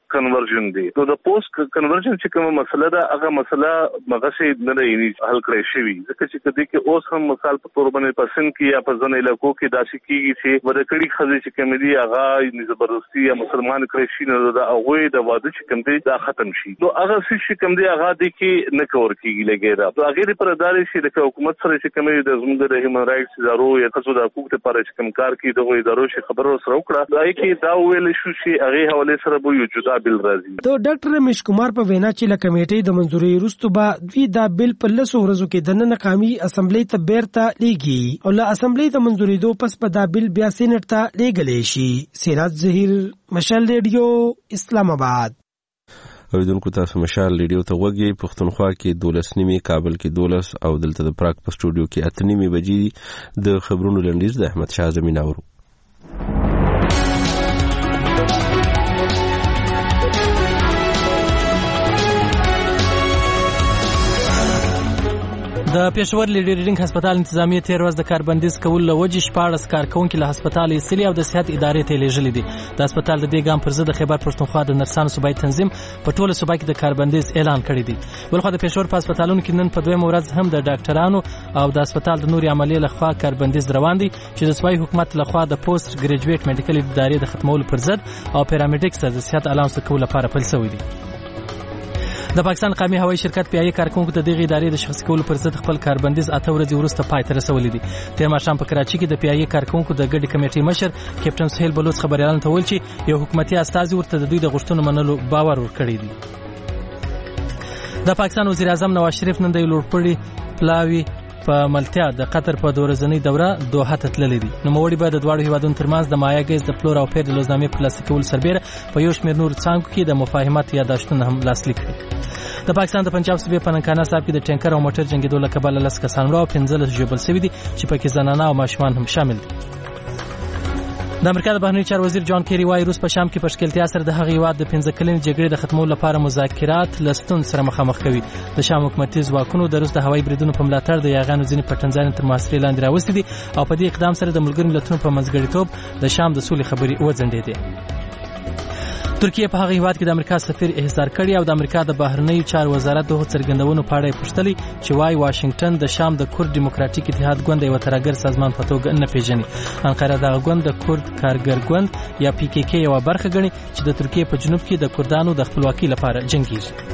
کنورژن دی. نو د پوسټ کنورژن چې کومه مسله ده هغه مسله مغه شي نه دی حل کړی شوی ځکه چې کدی کې اوس هم مثال په تور باندې پسند کې یا په ځنې علاقو کې داسې کیږي چې ورکړي خزې چې کوم دی هغه زبردستی یا مسلمان کړی شي نو دا هغه د واده چې کوم دی دا ختم شي. نو هغه چې کوم دی هغه د کې نه کور کیږي لګیدا. نو هغه پر داري شي د حکومت سره چې کوم دی د زموږ د هیومن رائټس ادارو یا خصوصا د حقوقو لپاره چې کوم کار کوي دغه ادارو شي خبرو سره وکړه دا کې دا ویل شو چې هغه حواله سره به یو جدا بل راځي. ته ډاکټر رمیش کمار په وینا چې ل کمیټې د منځوري وروسته به دوی دا بل په لسو ورځو کې د نن قومي اسمبلی ته بیرته لیږي او له اسمبلی د منځوري دو پس په دا بل بیا سېنات ته لیږل شي. سراج ظهیر، مشال ریډیو، اسلام آباد. اوریدونکو تاسو مشال ریډیو ته وګورئ. پښتونخوا کې دولس نیمه، کابل کې دولس او دلته د پراګ په سټوډیو کې اته نیمه بجې د خبرونو لنډیز د احمد شاه زمین اورو. د پېښور لیډي ریډینګ هسپتال انتظامیه تیر ورځ د کاربندیز کول له وجې شپاړس کارکونکي له هسپتال ایستلي او د صحت ادارې ته لیږلي دي. د هسپتال د دې ګام پر ضد د خیبر پښتونخوا د نرسانو صوبایي تنظیم په ټوله صوبه کې د کاربندیز اعلان کړی دی. بلخو د پېښور په هسپتالونو کې نن په دویمه ورځ هم د ډاکټرانو او د هسپتال د نوري عملیې لخوا کاربندیز روان دي چې د صوبایي حکومت لخوا د پوسټ ګریجویټ میډیکل ادارې د ختمولو پر ضد او پیرامیډیکس د صحت الاونس کولو لپاره پیل شوی دی. د پاکستان قومي هوایي شرکت پیایي کارکونکو د دغه ادارې د شخصي کولو پر ضد خپل کاربندیز اته ورځې وروسته پای ته رسولی دی. تیر ماښام په کراچي کې د پیایي کارکونکو د ګډې کمیټې مشر کیپټن سهیل بلوچ خبريالانو ته ویل چې یو حکومتي استازي ورته د دوی د غوښتنو منلو باور ورکړی دی. د پاکستان وزیر اعظم نواز شریف نن د لوړپوړي پلاوي په ملتیا د قطر په دورزنی دوره دوحه ته تللی دي. نو موړي به د دواړو هیوادونو ترمنځ د مایا ګیز د پلور او پیر د لوزنامې په لاسلیک کولو سربېره په یو شمېر نور څانګو کې د مفاهمت یاداشتونه هم لاسلیک کړي. د پاکستان د پنجاب صوبې په ننکانه صاحب کې د ټینکر او موټر جنگیدو له کبله لس کسان مړه او پنځلس ژوبل شوي دي چې پکې زنانه او ماشومان هم شامل دي. د امریکا د بهرنیو چارو وزیر جان کیری وايي روس په شام کې په ښکېلتیا سره د هغې هېواد د پنځه کلنې جګړې د ختمولو لپاره مذاکرات له ستونزو سره مخامخ کوي. د شام حکومتي ځواکونو د روس د هوایي بریدونو په ملاتړ د یاغیانو ځینې پټنځایونه تر محاصرې لاندې راوستي دي او په دې اقدام سره د ملګرو ملتونو په منځګړیتوب د شام د سولې خبرې وځنډېدې. ترکیه په هغه هیواد کې د امریکا سفیر احضار کړی او د امریکا د بهرنیو چارو وزارت د څرګندونو په اړه پوښتلي چې وايي واشنگټن د شام د کورد ډیموکراتیک اتحاد ګوند یو ترګر سازمان په توګه نه پیژني. انقره دغه ګوند د کورد کارګر ګوند یا پی کې کې یو برخه ګڼي چې د ترکیه په جنوب کې د کردانو د خپلواکۍ لپاره جنګیږي.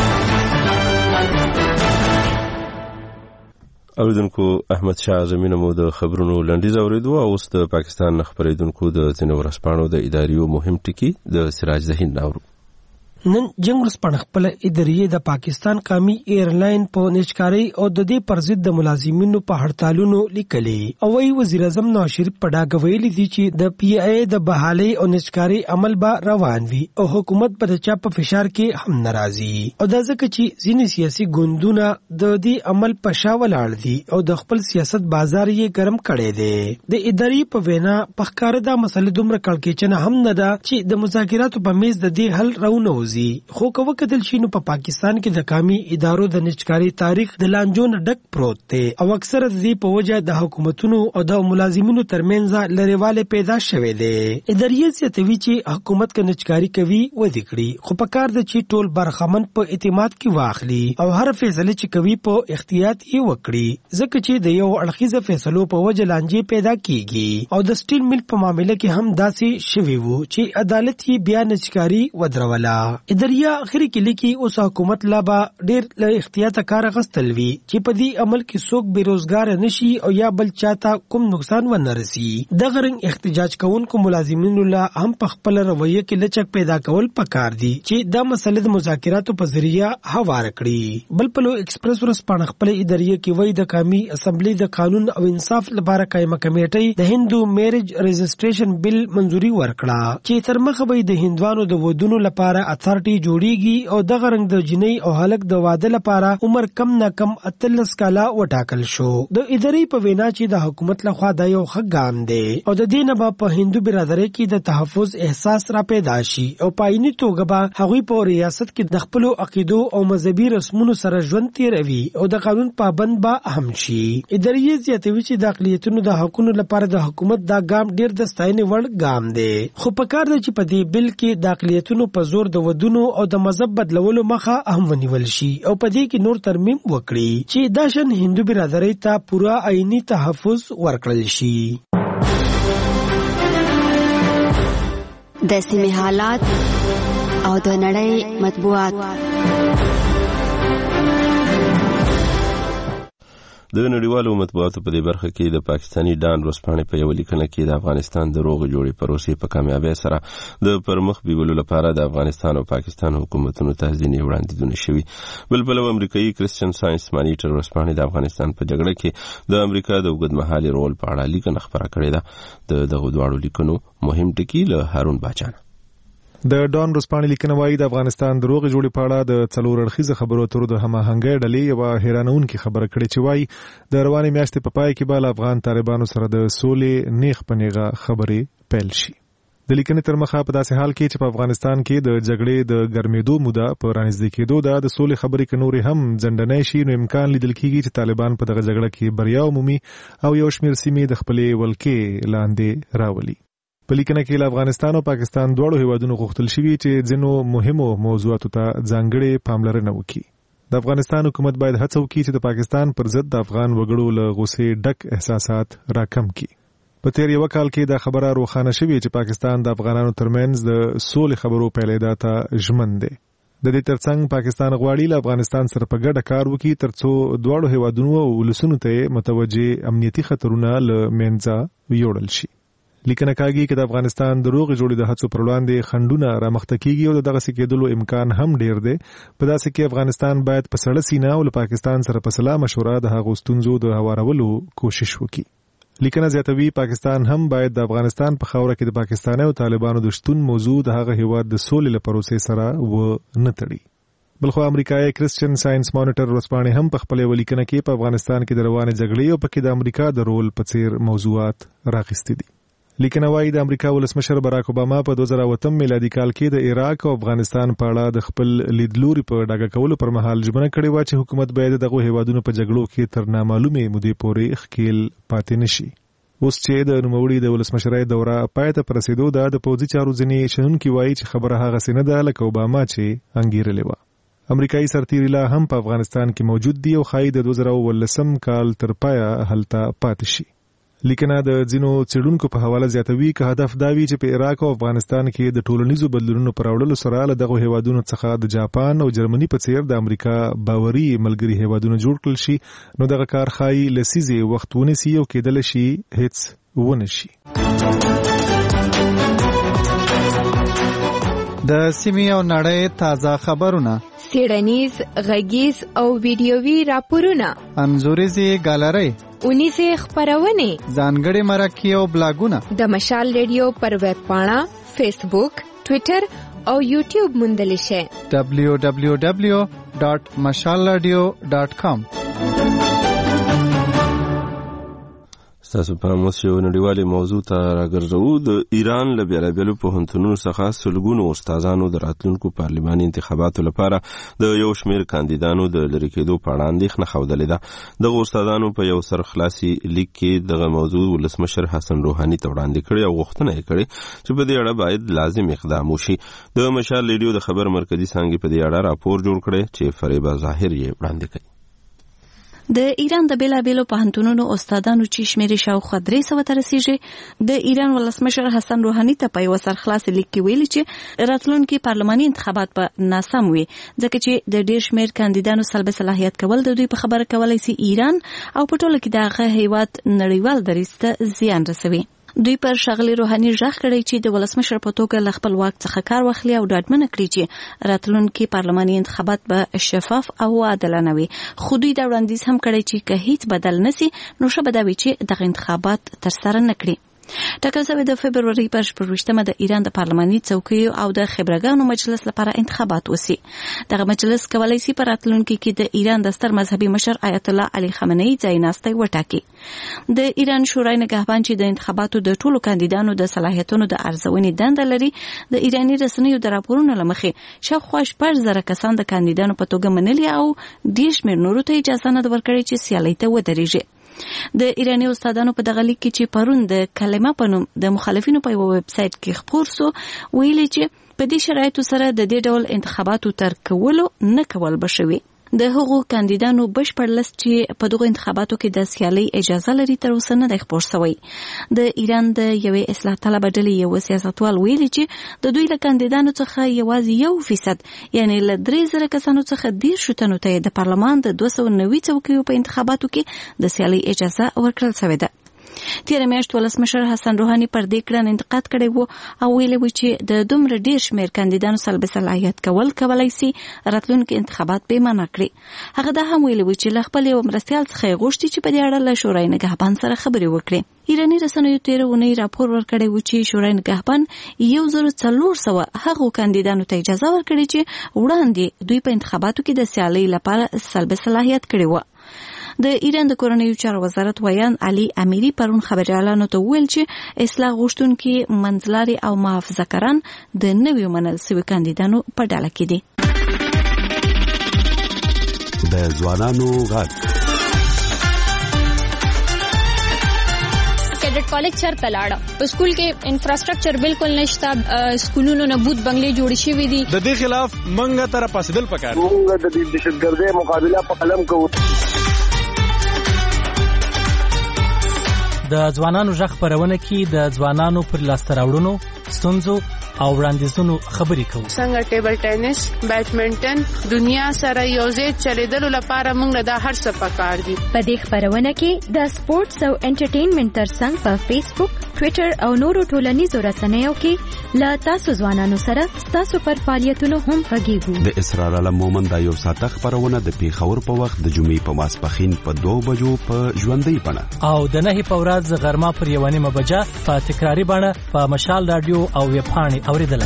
اوریدونکو احمد شاه زمینه مو د خبرونو لنډیز اوریدو او اوس د پاکستان خبرېدونکو د ځینو ورځپاڼو د اداریو مهم ټکي د سراج ذهین اورو. نن جنگ ورسپانه خپل ادارې د پاکستان قومي ایرلاین په نشکاری او د دې پر ضد د ملازمینو په هړتالونو لیکلي او وی وزیر اعظم نواز شریف په ډاګه ویلي دي چې د پی ای د بحالي او نشکاری عمل به روان وي او حکومت په چا په فشار کې هم ناراضي او دا ځکه چې ځینې سیاسي ګوندونه د دې عمل په شا ولاړ دي او د خپل سیاست بازار یې ګرم کړي دي. د ادارې په وینا په ښکار دا مسله دومره کړکېچنه هم نه ده چې د مذاکراتو په میز د دې حل راونوځي. خو که وکتل شي نو په پا پاکستان کې د قومي ادارو د نچکاري تاریخ د لانجو نه ډک پروت دی او اکثره د دې په وجه د حکومتونو او د ملازمینو ترمنځ لریواله پیدا شوه دی. ادارې زیاتوي چې حکومت کې نچکاري کوي ودی کړي خو په کار د چی ټول برخمن په اعتماد کې واخلي او هر فیصله چې کوي په احتیاط یې وکړي ځکه چې د یو اړخیزه فیصلو په وجه لانجې پیدا کیږي او د سټیل مل په معاملې کې هم داسې شوی وو چې عدالت یې بیا نچکاري ودروله. ادارې اخري کې لیکي اوس حکومت لا به ډېر له احتیاط کار غستل وی چې په دې عمل کې څوک بیروزګار نشي او یا بل چاته کوم نقصان ونه رسي. د غرنګ احتجاج کوونکو ملازمینو لا هم په خپل رویه کې لچک پیدا کول پکار دي چې دا مسله د مذاکراتو په ذریعہ هوار کړي. بل پلو ایکسپریس ورسپانه خپل ادارې کې وای د قومي اسمبلی د قانون او انصاف لپاره قائمه کمیټې د هندو میریج رجسټریشن بل منځوري ورکړه چې تر مخه به د هندوانو د ودونو لپاره اتھارټي جوړیږي او دغه رنګ د جنۍ او هلک د واده لپاره عمر کم نه کم اتلس کاله وټاکل شو. د ادارې په وینا چې د حکومت لخوا دا یو ښه ګام دی او د دې نه به په هندو برادرۍ کې د تحفظ احساس را پیدا شي او په عیني توګه به هغوی په ریاست کې د خپلو عقیدو او مذهبي رسمونو سره ژوند تیروي او د قانون پابند به هم شي. ادارې زیاتوي چې د اقلیتونو د حقونو لپاره د حکومت دا ګام ډیر د ستاینې وړ ګام دی، خو په کار ده چې په دې بل کې د اقلیتونو په زور د ودونو او د مذهب بدلولو مخه هم ونیول شي او په دې کې نور ترمیم وکړي چې دا شان هندو برادرۍ ته پوره عیني تحفظ ورکړل شي. د سیمې حالات او د نړۍ مطبوعات. د نړیوالو مطبوعاتو په دې برخه کې د پاکستاني ډان ورځپاڼې په یوه لیکنه کې د افغانستان د روغې جوړې پروسې په کامیابۍ سره د پرمخ بیولو لپاره د افغانستان او پاکستان حکومتونو ته ځینې وړاندیزونه شوي. بل پلو امریکایي کرسچن ساینس مانیټر ورځپاڼې د افغانستان په جګړه کې د امریکا د اوږدمهالي رول په اړه لیکنه خپره کړې ده. د دغو دواړو لیکنو مهم ټکي له هارون باچان. د ډان ورځپاڼې لیکنه وایي د افغانستان د روغې جوړې په اړه د څلور اړخیزه خبرو اترو د هماهنګۍ ډلې یوه حیرانونکې خبره کړې چې وایي د روانې میاشتې په پای کې به له افغان طالبانو سره د سولې نیغ په نیغه خبرې پیل شي. د لیکنې تر مخه په داسې حال کې چې په افغانستان کې د جګړې د ګرمېدو موده په رانږدې کېدو ده، د سولې خبرې که نورې هم ځنډنی شي نو امکان لیدل کېږي چې طالبان په دغه جګړه کې بریا ومومي او یو شمېر سیمې د خپلې ولکې لاندې راولي. په لیکنه کې له افغانستان او پاکستان دواړو هیوادونو غوښتل شوي چې ځینو مهمو موضوعاتو ته ځانګړې پاملرنه وکړي. د افغانستان حکومت باید هڅه وکړي چې د پاکستان پر ضد د افغان وګړو له غوسې ډک احساسات راکم کړي. په تیر یو کال کې دا خبره روښانه شوې چې پاکستان د افغانانو ترمنځ د سولې خبرو پیلېدا ته ژمن دی. د دې ترڅنګ پاکستان غواړي له افغانستان سره په ګډه کار وکړي ترڅو دواړو هیوادونو او ولسونو ته متوجه امنیتي خطرونه له منځه یوړل شي. لیکنه کاږي چې د افغانستان د روغې جوړې د هڅو پر وړاندې خنډونه رامخته کیږي او دغسې کېدلو امکان هم ډیر دی. په داسې کې افغانستان باید په سړه سینه او له پاکستان سره په سلا مشوره د هغو ستونزو د هوارولو کوشش وکړي. لیکنه زیاتوي پاکستان هم باید د افغانستان په خاوره کې د پاکستاني او طالبانو د شتون موضوع د هغه هیواد د سولې له پروسې سره ونه تړي. بلخو امریکایي کرسچن ساینس مانیټر ورځپاڼې هم په خپله یوه لیکنه کې په افغانستان کې د روانې جګړې او پکې د امریکا د رول په څیر موضوعات راخیستي دي. لیکنه وایي د امریکا ولسمشر باراک اوباما په دوه زره اووه میلادي کال کې د عراق او افغانستان په اړه د خپل لیدلوري په ډاګه کولو پر مهال ژمنه کړې وه چې حکومت باید دغه هیوادونو په جګړو کې تر نامعلومې مودې پورې ښکیل پاتې نشي. اوس چې د نوموړي د ولسمشرۍ دوره پای ته په رسېدو ده، د پوځي چارو ځینې شنونکي وایي چې خبره هغسې نه ده لکه اوباما چې انګیرلې وه. امریکایي سرتیري لا هم په افغانستان کې موجود دي او ښایي د دوه زره اوولسم کال تر پایه هلته پاتې شي. لیکنه د ځینو څېړونکو په حواله زیاتوي که هدف دا وي چې په عراق او افغانستان کې د ټولنیزو بدلونونو پر راوړلو سره له دغو هیوادونو څخه د جاپان او جرمني په څیر د امریکا باوري ملګري هیوادونه جوړ کړل شي، نو دغه کار ښایي لسیزې وخت ونیسي او کېدلی شي هیڅ ونه شي. د سیمې او نړۍ تازه خبرونه، څېړنیز، غږیز او ویډیوي راپورونه، انځوریزې ګالرۍ، اونیزه خبرونه، ځانګړي مرکې او بلاګونه د مشال ریډیو پر ویب پاڼه، فیسبوک، ټوئیټر او یوټیوب موندل شي. دبلیو دبلیو دبلیو ډاټ مشال رادیو ډاټ کام. تاسو په موږ یو نړیوالې موضوع ته راګرځو. د ایران له بیلابیلو پوهنتونونو څخه سلګونو استادانو د راتلونکو پارلماني انتخاباتو لپاره د یو شمېر کاندیدانو د لرې کېدو په اړه اندېښنه ښودلې ده. دغه استادانو په یو سرخلاصي لیک کې دغه موضوع ولسمشر حسن روحاني ته وړاندې کړې او غوښتنه یې کړې چې په دې اړه باید لازم اقدام وشي. د مشال ریډیو د خبر مرکزي څانګې په دې اړه راپور جوړ کړی چې فریبه ظاهر یې وړاندې کړي. د ایران د بیلابیلو پوهنتونونو استادانو چې شمېر شاوخوا درې سوه ته رسیږي، د ایران ولسمشر حسن روحاني ته په یو سرخلاص لیک کې ویلي چې راتلونکي پارلماني انتخابات به ناسم وي، ځکه چې د ډېر شمېر کاندیدانو سلب صلاحیت کول د دوی په خبره کولای سي ایران او په ټوله کې دغه هیواد نړیوال دریځ ته زیان رسوي. دوی پر ښاغلي روحاني ژغ کړی چې د ولسمشر په توګه له خپل واک څخه کار واخلي او ډاډمنه کړي چې راتلونکي پارلماني انتخابات به شفاف او عادلانه وي. خو دوی دا وړاندیز هم کړی چې که هیڅ بدل نسي نو ښه به دا وي چې دغه انتخابات ترسره نه کړي. ټاکل شوی د فبرवरी پر شپږمه د ایران د پارلماني څوکیو او د خبرګانو مجلس لپاره انتخابات وسی. دغه مجلس کولای شي په راتلونکي کې د ایران د ستر مذهبي مشر آیت الله علي خامنه‌ای ځایناستی وټاکي. د ایران شورای نگهبان چې د انتخاباتو د ټولو کاندیدانو د صلاحیتونو د ارزونې دنده لري، د ایراني رسنیو د راپورونو لمخې شاوخوا شپږ زره کسان د کاندیدانو په توګه منلي او ډېر شمېر نورو ته اجازه نه ورکړي چې سیالۍ ته ودرېږي. د ایراني استادانو په دغه لیک کې چې پرون د کلمه په نوم د مخالفینو په یو ویب سایټ کې خپور سو، ویلي چې په دې شرایطو سره د دې ډول انتخاباتو تر کولو نه کول بشوي. د هغو کاندیدانو بشپړ لست چې په دغه انتخاباتو کې د سیالۍ اجازه لري تر اوسه نه دی خپور شوی. د ایران د یوې اصلاح طلبه ډلې یو سیاستوال ویلي چې د دوی له کاندیدانو څخه یوازې یو فیصد یعنی له درې زره کسانو څخه دېرشو تنو ته د پارلمان د دوه سوه نوي څوکیو په انتخاباتو کې د سیالۍ اجازه ورکړل شوې ده. تیر میاشت ولسمشر حسن روحاني پر دې کړن انتقاد کړی وو او ویلي و چې د دومره ډیر شمیر کاندیدانو سلب صلاحیت کول کولای شي راتلونکي انتخابات به معنی کړي. هغه دا هم ویلي و چې له خپل یو مرستیال څخه غوښتي چې په دې اړه له شورای نگهبان سره خبرې وکړي. ایراني رسنیو تیر اونۍ راپور ورکړی و چې شورای نگهبان یو زره څلور سوه هغو کاندیدانو ته اجازه ورکړي چې وړاندې دوی په انتخاباتو کې د سیالۍ لپاره سلب صلاحیت کړي و. د ایران د کورنیو چارو وزارت ویان علي امیری پرون خبريالانو ته ویل چې اصلاح غوښتونکي منځلاري او محافظه‌کاران د نویو منل شوي کاندیدانو په ډله کې دي. د ځوانانو غږ کیډټ کالج چرته لاړه، په سکول کې انفراستراکچر بالکل نشته، سکولونو نه بوت بنگلې جوړ شوي دي. د دې خلاف منګه تر پاسدل پکار موږ د دې دهشتګردۍ مقابله په قلم کوو. د ځوانانو ژغ خپرونه کې د ځوانانو پر لاسته راوړنو، ستونزو او وړاندیزونو خبرې کوو. څنګه ټیبل ټینس، بیډمنټن، دنیا سره یوځای چلیدلو لپاره موږ د هر څه پکار دي. په دې خپرونه کې د سپورتس او انټرټینمنټ ترڅنګ په فیسبوک، ټوئیټر او نورو ټولنیزو رسنیو کې لا تاسو ځوانانو سره تاسو پر فعالیتونو هم غږیږو. د اسرار علم مومن دا یو ساعته خپرونه د پیښور په وخت د جمعې په ماسپښین په دوه بجو په ژوندۍ بڼه او د نهي په ورځ غرمه پر یوه نیمه بجه په تکراري بڼه په مشال رادیو او ویبپاڼې اوریدلای.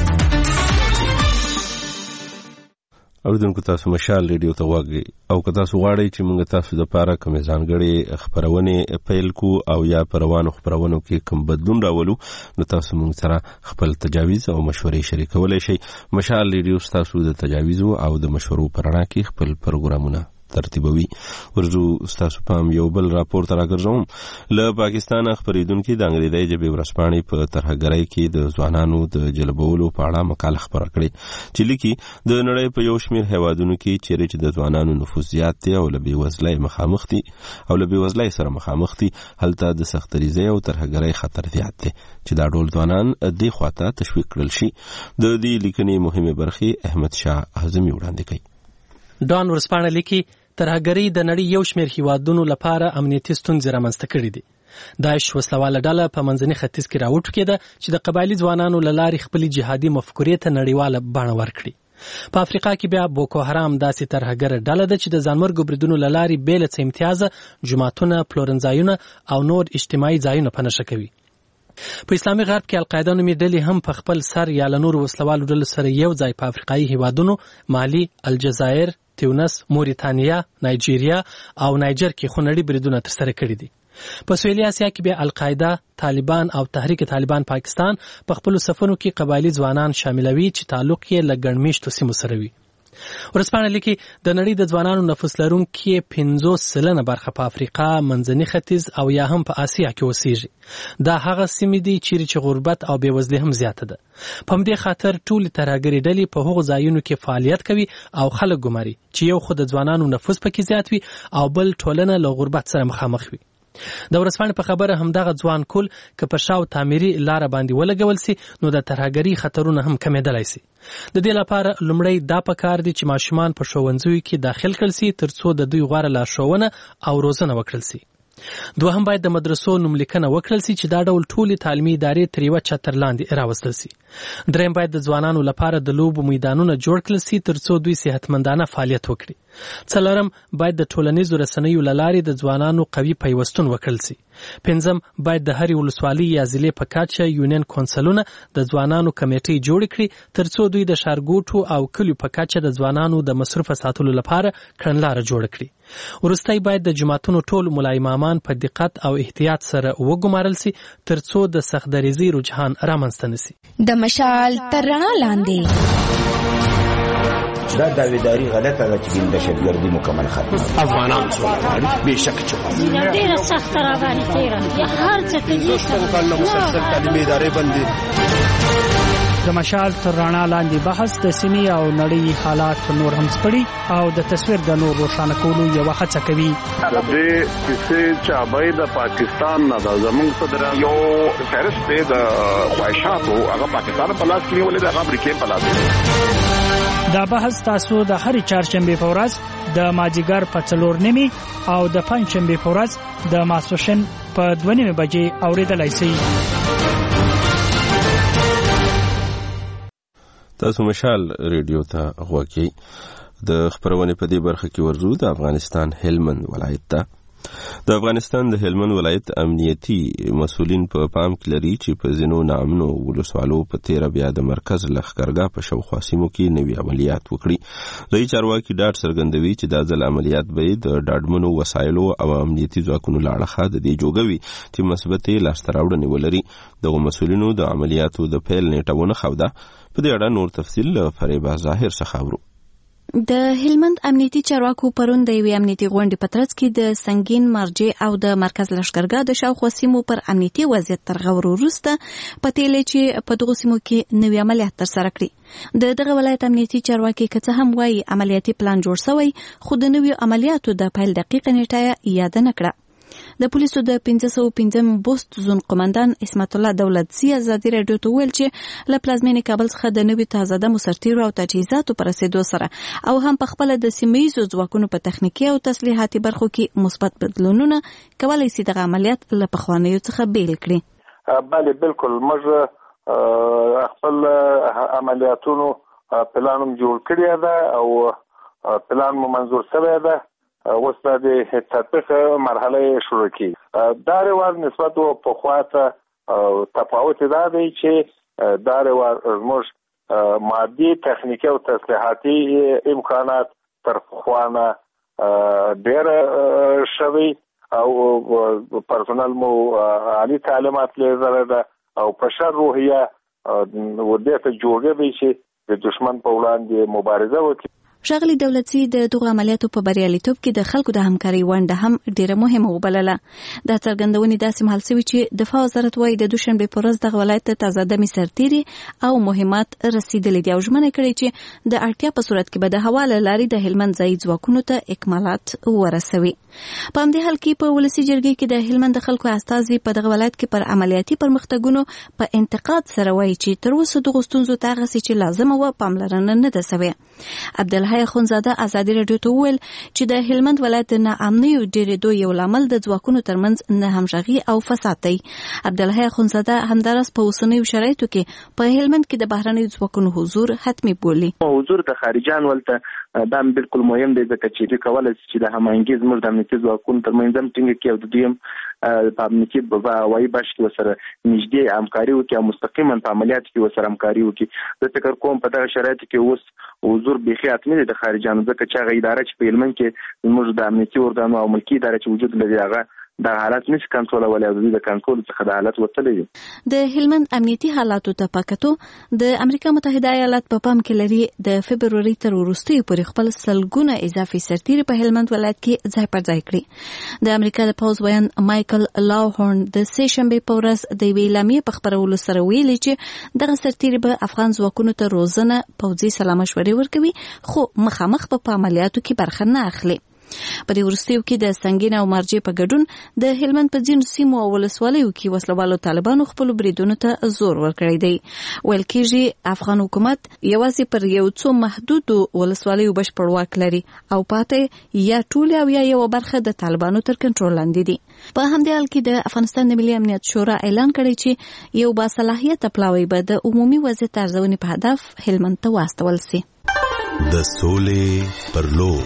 اوریدونکو تاسو مشال ریډیو ته وګورئ او که تاسو غواړئ چې موږ تاسو لپاره کومې ځانګړې خپرونې پیل کو او یا په روانو خپرونو کې کوم بدلون راولو، نو تاسو موږ سره خپل تجاویز او مشورې شریکولی شئ. مشال ریډیو تاسو د تجاویزو او د مشورو په رڼا کې خپل پروګرامونه ترتیبوي. ورجو ستاسو پام یو بل راپور ته راګرځوم. له پاکستانه خپرېدونکي د انګریزي ژبې ورځپاڼې په ترهګرۍ کې د ځوانانو د جلبولو په اړه مقاله خپره کړې چې لیکي د نړۍ په یو شمېر هیوادونو کې چیرې چې د ځوانانو نفوذ زیات دی او له بېوزلۍ مخامخ دي او له بېوزلۍ سره مخامخ دي، هلته د سختریزۍ او ترهګرۍ خطر زیات دی چې دا ډول ځوانان دې خواته تشویق کړل شي. د دې لیکنې مهمې برخې احمد شاه اعظمي وړاندې کوي. ډان ورسپانه لیکي ترهګرۍ د نړۍ یو شمېر هیوادونو لپاره امنیتي ستونزې رامنځته کړي دي. داعش وسلواله ډله په منځني ختیځ کې راوټوکېده چې د قبایلي ځوانانو له لارې خپلې جهادي مفکورې ته نړیواله بڼه ورکړي. په افریقا کې بیا بوکو حرام داسې ترهګره ډله ده چې د ځانمرګو بریدونو له لارې بې له څه امتیازه جوماتونه، پلورنځایونه او نور اجتماعي ځایونه په نښه کوي. په اسلامي غرب کې القاعده نومې ډلې هم په خپل سر یا له نورو وسلوالو ډلو سره یو ځای په افریقایي هیوادونو مالي، الجزایر، تیونس، موریتانیا، نایجیریا او نایجر کې خونړي بریدونه ترسره کړي دي. په سویلي اسیا کې بیا القاعده، طالبان او تحریک طالبان پاکستان په خپلو صفونو کې قبایلي ځوانان شاملوي چې تعلق یې له ګڼ میشتو سیمو سره وي. ورځپاڼه لیکي د نړۍ د ځوانانو نفوس لرونکي پنځوس سلنه برخه په افریقا، منځني ختیځ او یا هم په اسیا کې اوسېږي. دا هغه سیمې دي چیرې چې غربت او بېوزلي هم زیاته ده. په همدې خاطر ټولې ترهګرې ډلې په هغو ځایونو کې فعالیت کوي او خلک ګماري چې یو خو د ځوانانو نفوس پکې زیات وي او بل ټولنه له غربت سره مخامخ وي. د ورځپاڼې په خبره همدغه ځوان کول که په شاو تعمیري لاره باندې ولګول سي نو د ترهګرۍ خطرونه هم کمېدلی سي. د دې لپاره لومړی دا پکار دي چې ماشومان په ښوونځیو کې داخل کړل سي ترڅو د دوی غوره لارښوونه او روزنه وکړل سي. دوهم باید د مدرسو نوملیکنه وکړل سي چې دا ډول ټولې تعلیمي ادارې تر یوه چتر لاندې راوستل سي. دریم باید د ځوانانو لپاره د لوبو میدانونه جوړ کړل سي ترڅو دوی صحتمندانه فعالیت وکړي. څلورم باید د ټولنیزو رسنیو له لارې د ځوانانو قوي پیوستون وکړل سي. پنځم باید د هرې ولسوالۍ یا ضلع په کچه یونین کونسلونه د ځوانانو کمیټې جوړ کړي ترڅو دوی د ښارګوټو او کلیو په کچه د ځوانانو د مصروفه ساتلو لپاره کړنلاره جوړه کړي. وروستی باید د جماعتونو ټول ملا امامان په دقت او احتیاط سره وګمارل سي ترڅو د سختدریزي رجحان رامنځته نشي. د مشال تر رڼا لاندې دا داویداری غلطه ده چې د دهشتګردي مکمل ختمه افغانان څومره بېشک چې ډېره سخته راغلې تېره یا هر څه کوي کله مسلسل تعلیمي ادارې بندي. د مشال تر رڼا لاندې بحث د سیمې او نړۍ حالات نور هم سپړي او د تصویر د نور روښانه کولو یوه هڅه کوي. د دې کیسې چابۍ د پاکستان نه ده زموږ صدر یو فهرست دی د خواهشاتو هغه پاکستان په لاس کې نیولې ده هغه امریکې په لاس کې. دا بحث تاسو د هرې چهارشنبې په ورځ د مازدیګر په څلور نیمې او د پنجشنبې په ورځ د ماسپښین په دوه نیمې بجې اورېدلی شئ. تاسو مشال ریډیو ته غوږ یې. د خبرونې په دې برخه کې ورزو د افغانستان هلمند ولایت ته. د افغانستان د هلمند ولایت امنیتي مسولین په پام کې لري چې په ځینو نامنو ولسوالو په تیره بیا د مرکز لښکرګاه په شاوخوا سیمو کې نوي عملیات وکړي. ځایي چارواکي ډاډ څرګندوي چې دا ځل عملیات به د ډاډمنو وسایلو او امنیتي ځواکونو له اړخه د دې جوګوي چې مثبتې لاسته راوړنې ولري. دغو مسولینو د عملیاتو د پیل نیټه ونه ښوده. په دې اړه نور تفصیل له فریبا ظاهر څخه اورو. د هلمند امنیتي چارواکو پرون د یوې امنیتي غونډې په ترڅ کې د سنگین مرجع او د مرکز لښکرګاه د شاوخوا سیمو پر امنیتي وضعیت تر غور وروسته پتیلې چې په دغو سیمو کې نوي عملیات ترسره کړي. د دغه ولایت امنیتي چارواکي که څه هم وایي عملیاتي پلان جوړ شوی خو د نویو عملیاتو د پیل دقیقه نیټه یاد نه کړه. د پولیسو د پنځه سوه پنځم بوست زون قومندان اسمت الله دولتزي ازادي راډیو ته ویل چې له پلازمینې کابل څخه د نوي تازه دمو سرتیرو او تجهیزاتو په رسېدو سره او هم په خپله د سیمه ییزو ځواکونو په تخنیکي او تسلیحاتي برخو کې مثبت بدلونونه کولی شي دغه عملیات له پخوانیو څخه بیل کړي. بله بالکل موږ خپل عملیاتونو پلان هم جوړ کړی ده او پلان مو منظور شوی ده. اوس د تطبیق مرحله شروع کی. دا روار نسبت په خواته تفاوت دا دی چې دا روار زموږ مادي تخنیکی او تسلیحاتي امکانات تر خوانه ډیر شوي او پرسونل مو عالی تعلیمات لیدل ده او په شر روحیه ودې ته جوړه وي چې د دشمن په وړاندې مبارزه وکړي. ښاغلي دولتي د دغو عملیاتو په بریالیتوب کې د خلکو د همکارۍ ونډه هم ډیره مهمه وبلله. دا څرګندونې داسې مهال شوي چې دفاع وزارت وایي د دوشنبې په ورځ دغه ولایت ته تازه دمې سرتیري او مهمات رسیدلي دي او ژمنه کړې چې د اړتیا په صورت کې به د هوا له لارې د هلمند ځایي ځواکونو ته اکمالات ورسوي. په همدې حال کې په ولسي جرګې کې د هلمند د خلکو استازي په دغه ولایت کې پر عملیاتي پرمختګونو په انتقاد سره وایي چې تر اوسه دغو ستونزو ته هغسې چې لازمه وه پاملرنه نه ده سوې. عبدالحی خونزاده ازادي راډیو ته وویل چې د هلمند ولایت د ناامنیو ډېرېدو یو لامل د ځواکونو ترمنځ نه همغږي او فساد دی. عبدالحی خونزاده همداراز په اوسنیو شرایطو کې په هلمند کې د بهرنیو ځواکونو حضور حتمي بولي. حضور د خارجان ولته دا بالکل مهم دی ځکه چې دوی کولی شي چې د هماهنګي زموږ د امنیتي ځواکونو ترمنځ هم ټینګه کړي او د دوی هم په امنیتي هوایي برخه کې ورسره نږدې همکاري وکړي او مستقیما په عملیاتو کې ورسره همکاري وکړي. زه فکر کوم په دغه شرایطو کې اوس حضور بیخي حتمي دی د خارجانو ځکه چې هغه اداره چې په هلمند کې زموږ د امنیتي ارګانو او ملکي اداره چې وجود لري هغه د حالت نشي کنټرولولی او د دوی د کنټرول څخه د حالت وتلی دي. د هلمند امنیتي حالاتو ته په کتو د امریکا متحده ایالات په پام کې لري د فبروري تر وروستیو پورې خپل سلګونه اضافي سرتیري په هلمند ولایت کې ځای پر ځای کړي. د امریکا د پوځ ویان مایکل لاوهورن د سې شنبې په ورځ د یوې اعلامیې په خپرولو سره ویلي چې دغه سرتیري به افغان ځواکونو ته روزنه پوځي سلامشورې ورکوي خو مخامخ په عملیاتو کې برخه نه اخلي. په دې وروستیو کې د سنگین او مرجع په ګډون د هلمند په ځینو سیمو او ولسوالیو کې وسلوالو طالبانو خپل بریدونو ته زور ورکړی دی. ویل کېږي افغان حکومت یوازې پر یو څو محدودو ولسوالیو بشپړ واک لري او پاتې یا ټول او یا یو برخه د طالبانو تر کنټرول لاندې دي. په همدې حال کې د افغانستان د ملي امنیت شورا اعلان کړی چې یو باصلاحیته پلاوی به د عمومي وضعیت ارزونې په هدف هلمند ته واستول شي. د سولې پر لور.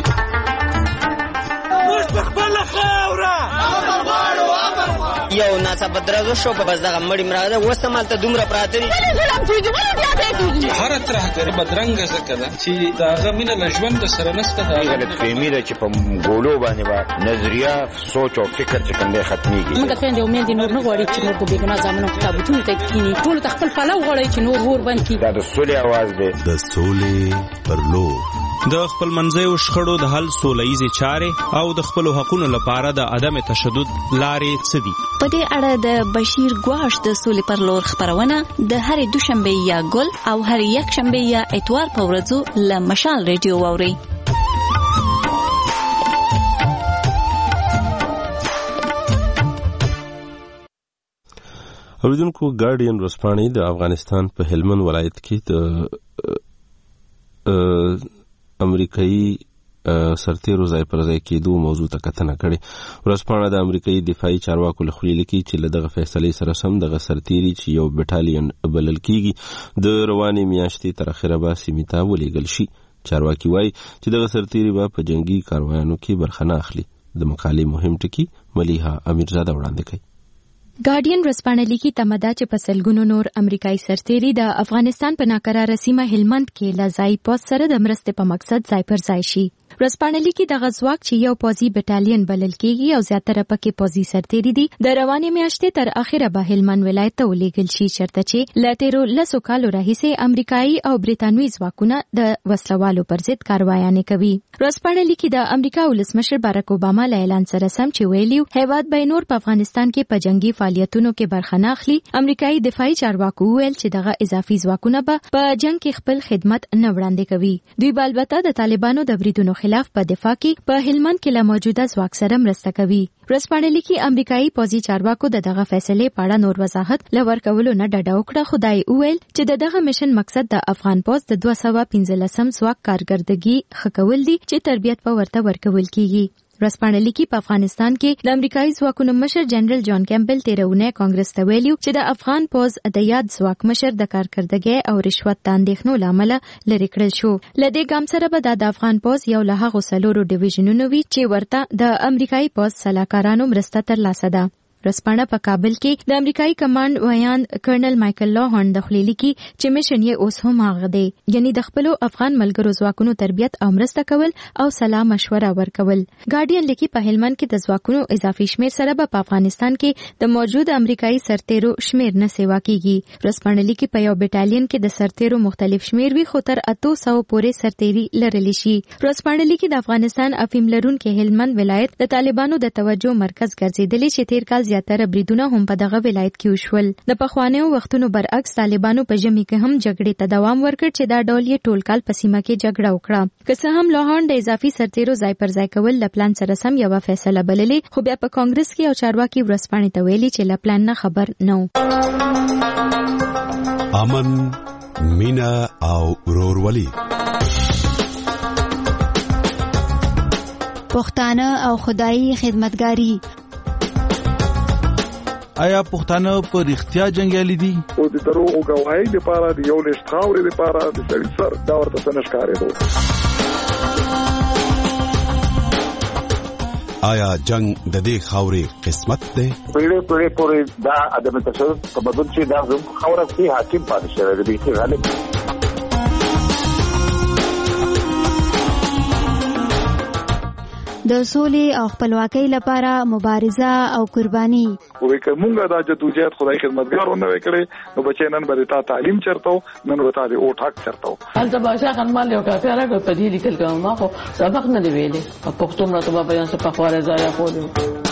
یو ناڅاپه درزو شو په بس دغه مړی مراده اوس هم هلته دومره پراته دي. هره ترهګري بدرنګه ځکه ده چې د هغه مینه له ژونده سره نشته. دا غلطفهمي ده چې په ګولو باندې به نظریه سوچ او فکر چې کوم دی ختمېږي. موږ خویندې او میندې نور نه غواړي چې نور په بېګناه زامنو کتابتونو ته کښېني. ټولو ته خپل پلو غواړي چې نور اور بند کړي. دا د سولې اواز دی. د سولې پر لور. د خپل منځیو شخړو د حل سوله ییزې چارې او د خپلو حقونو لپاره د عدم تشدد لارې څه دي؟ په دې اړه د بشیر ګواش د سولې پر لور خبرونه د هرې دوشنبه یا ګل او هرې یکشنبه یا اتوار په ورځو له مشال ریډیو واورئ. اوریدونکو، ګارډین ورځپاڼې د افغانستان په هلمند ولایت کې د امریکایي سرتیرو ځای پر ځای کېدو موضوع ته کتنه کړې. ورځپاڼه د امریکایي دفاعي چارواکو له خولې لیکي چې له دغه فیصلې سره سم دغه سرتیري چې یو بټالین بلل کېږي د روانې میاشتې تر اخره به سیمې ته ولېږل شي. چارواکي وایي چې دغه سرتیري به په جنگي کاروانونو کې برخه نه اخلي. د مقالې مهم ټکي ملیحه امیرزاده وړاندې کوي. ګارډین ورځپاڼه لیکي تمه ده چې په سلګونو نور امریکایي سرتیري د افغانستان په ناکراره سیمه هلمند کې له ځای پوز سره د مرستې په مقصد ځای پر ځای شي. ورځپاڼه لیکي دغه ځواک چې یو پوځي بټالین بلل کېږي او زیاتره پکې پوځي سرتیري دي د روانې میاشتې تر اخره به هلمند ولایت ته ولېږل شي، چېرته چې له تېرو لسو کالو راهیسې امریکایي او برېټانوي ځواکونه د وسلوالو پر ضد کاروایانې کوي. ورځپاڼه لیکي د امریکا ولسمشر بارک اوباما له اعلان سره سم چې ویلي هیواد به نور په افغانستان کې په جنگي فعالیتونو کې برخه نه اخلي. امریکایي دفاعي چارواکو ویل چې دغه اضافي ځواکونه به په جنگ کې خپل خدمت نه وړاندې کوي. دوی به البته د طالبانو د بریدونو خلاف په دفاع کې په هلمند کې له موجوده ځواک سره مرسته کوي. ورځپاڼه لیکي امریکایي پوځي چارواکو د دغه فیصلې په اړه نور وضاحت له ورکولو نه ډډه وکړه، خو دا یې وویل چې د دغه میشن مقصد د افغان پوځ د دوه سوه پنځلسم ځواک کارګردګي ښه کول دي چې تربیت په ورته ورکول کیږي. ورځپاڼه لیکي په افغانستان کې د امریکایي ځواکونو مشر جنرال جان کیمبل تېره اونۍ کانګرس ته ویلي چې د افغان پوځ د یاد ځواک مشر د کارکردګۍ او رشوت د اندېښنو له امله لرې کړل شو. له دې ګام سره به د افغان پوځ یو له هغو څلورو ډیویژنونو وي چې ورته د امریکایي پوځ سلاکارانو مرسته ترلاسه ده. ورځپاڼه په کابل کې د امریکایي کمانډ ویان کرنل مایکل لاهون د خولې لیکي چې میشن یې اوس هم هغه دی، یعنی د خپلو افغان ملګرو ځواکونو تربیت او مرسته کول او سلا مشوره ورکول. ګارډین لیکي په هلمند کې د ځواکونو اضافي شمیر سره به په افغانستان کې د موجود امریکایي سرتیرو شمیر نه سیوا کیږي. ورځپاڼه لیکي په یو بټالین کې د سرتیرو مختلف شمیر وي، خو تر اتو سوو پورې سرتیري لرلی شي. ورځپاڼه لیکي د افغانستان افیم لرونکي هلمند ولایت د طالبانو د توجه مرکز ګرځېدلی چې تیر کال زیاتره بریدونه هم په دغه ولایت کې وشول. د پخوانیو وختونو برعکس طالبانو په ژمي کې هم جګړې ته دوام ورکړ چې دا ډول یې ټول کال په سیمه کې جګړه وکړه. که څه هم لاهون د اضافي سرتیرو ځای پر ځای کول له پلان سره سم یوه فیصله بللې، خو بیا په کانګرس کې یو چارواکي ورځپاڼې ته ویلي چې له پلان نه خبر نه و. امن، مینا او ورورولي. پښتانه او خدایي خدمتګاری. آیا پښتانه په رښتیا جنگیالي دي؟ او د دروغ گواهی لپاره د یو لښت خاورې لپاره د سړي سر دا ورته څه نه ښکارېدو. آیا جنگ د دې خاورې قسمت دی؟ پیړې پیړې پورې دا عدم تشدد په بدل چې دا زموږ خاوره کې حاکم پاتې شوی دی، چې غالب د سولې او خپلواکۍ لپاره مبارزه او قرباني. وې کومه دا جدوجہد خدای خدمتګارو نه وکړي نو بچي نن به تا تعلیم چرته نن به تا دې او ټاک چرته. البته باشا خنمال یو کافي راغی په دې لیکل کوم ما خو سبق نه دی ویلې په پښتو مرته په بیان څه په خواره ځای خو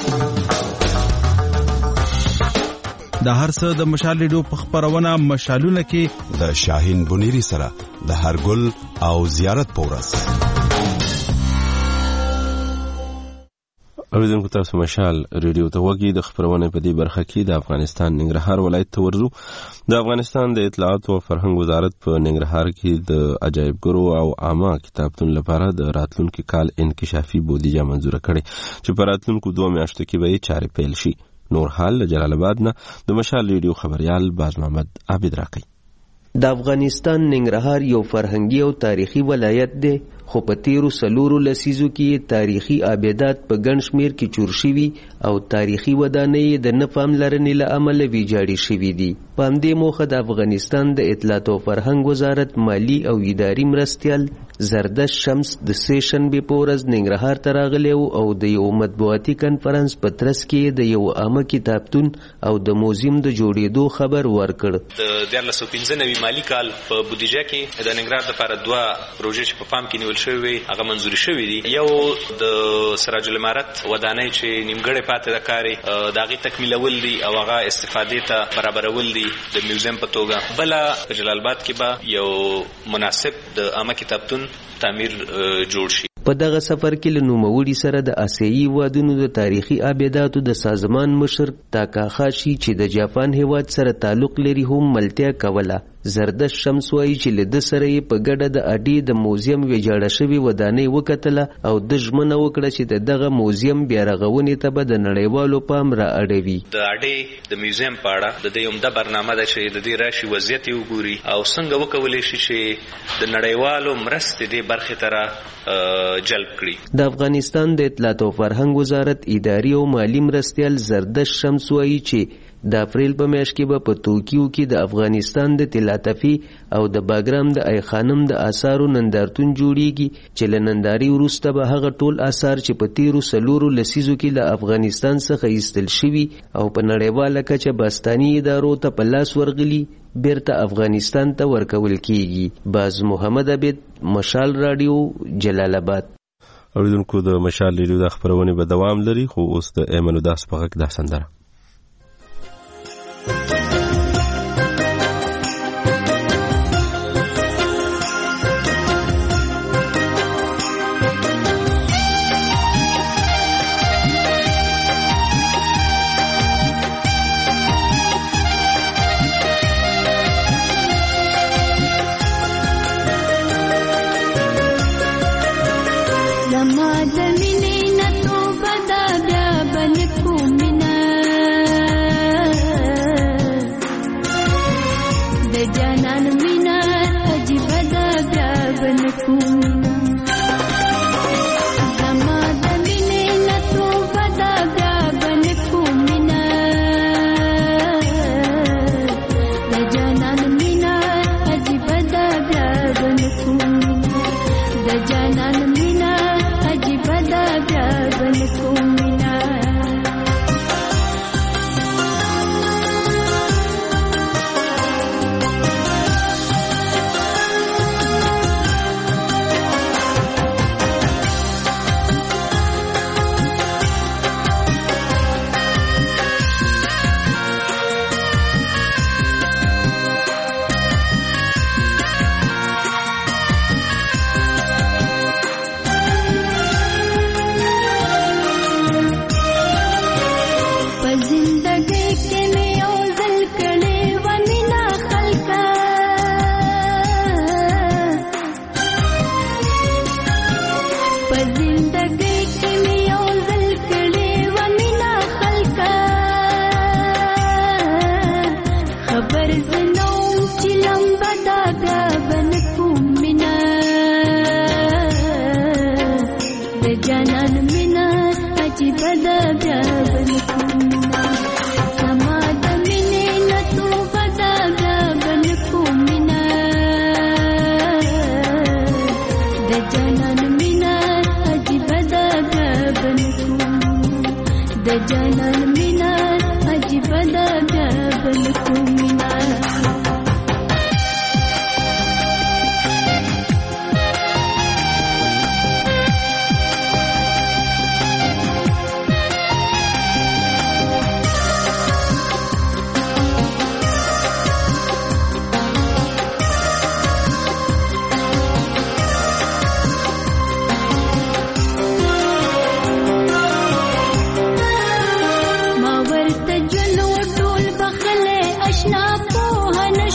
د هر څه د مشال ریډیو په خبرونه مشالونه کې د شاهین بنيري سره د هرګل او زیارت پورس. اوریدونکو تاسو مشال ریډیو ته وګورئ. د خبرونه په دې برخه کې د افغانستان ننګرهار ولایت ته ورځو. د افغانستان د اطلاعات او فرهنګ وزارت په ننګرهار کې د عجایبګرو او عامه کتابتون لپاره د راتلونکي کال انکشافي بودیجه منزوره کړې چې په راتلونکو دوه میاشتو کې به یې چارې پیل شي. نور حال له جلال آباد نه د مشال ریډیو خبريال باز محمد عابد راقي. د افغانستان ننګرهار یو فرهنګي او تاریخي ولایت دی، خو په تیرو څلورو لسیزو کې تاریخي آبادات په ګڼ شمېر کې چور شوي او تاریخي ودانۍ د نه پاملرنې له امله ویجاړې شوي دي. په همدې موخه د افغانستان د اطلاعات او فرهنګ وزارت مالی او اداري مرستیال زردشت شمس د سې شنبې په ورځ ننګرهار ته راغلی او د یو مطبوعاتي کنفرانس په ترڅ کې د یو عامه کتابتون او د موزیم د جوړېدو خبر ورکړ. د دیارلس سوه پنځه نوي مالي کال په بودیجه کې د ننګرهار لپاره دوه پروژې چې په پام کې نیول شوی هغه منظوري شوی دي. یو د سراج العمارت ودانۍ چې نیمګړې پاتې ده کارې د هغې تکمیلول دي او هغه استفادې ته برابرول دي د میوزیم په توګه. بله په جلال آباد کې به یو مناسب د عامه کتابتون تعمیر جوړ شي. په دغه سفر کې له نوموړي سره د آسیایي هیوادونو د تاریخي آباداتو د سازمان مشر تاکاخاشي چې د جاپان هیواد سره تعلق لري هم ملتیا کوله. زردشت شمس وایي چې له ده سره یې په ګډه د اډې د موزیم ویجاړه شوې ودانۍ وکتله او د ژمنه وکړه چې د دغه موزیم بیا رغونې ته به د نړیوالو پام را اړوي. د اډې د میوزیم په اړه د دې عمده برنامه ده چې د دې راشي وضعیت یې وګوري او څنګه وکولی شي چې د نړیوالو مرستې دې برخې ته را جلب کړي. د افغانستان د اطلاعات او فرهنګ وزارت اداري او مالی مرستیال زردشت شمس وایي چې د اپریل په میاشت کې به په توکیو کې د افغانستان د طلاتفي او د باګرام د ای خانم د آثارو نندارتون جوړیږي چې له ننداري وروسته به هغه ټول آثار چې په تیرو څلورو لسیزو کې له افغانستان څخه ایستل شوي او په نړیواله کچه باستاني ادارو ته په لاس ورغلي بیرته افغانستان ته ورکول کیږي. باز محمد عبید، مشال رادیو، جلال آباد. اوریدونکو د مشال رادیو د خبرونه به دوام لري، خو اوس د ایمن داس په غږ د سندره اشنا په هن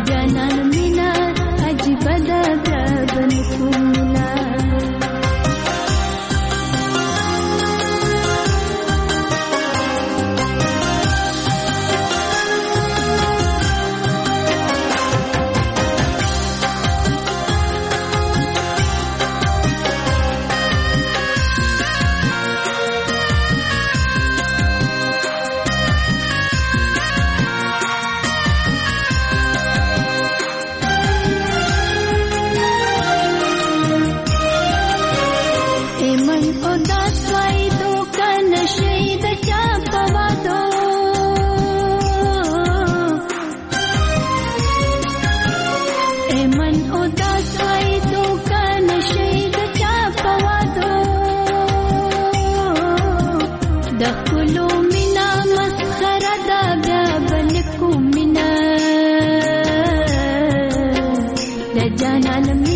جانان مینا عجیب ده بن کولا جانان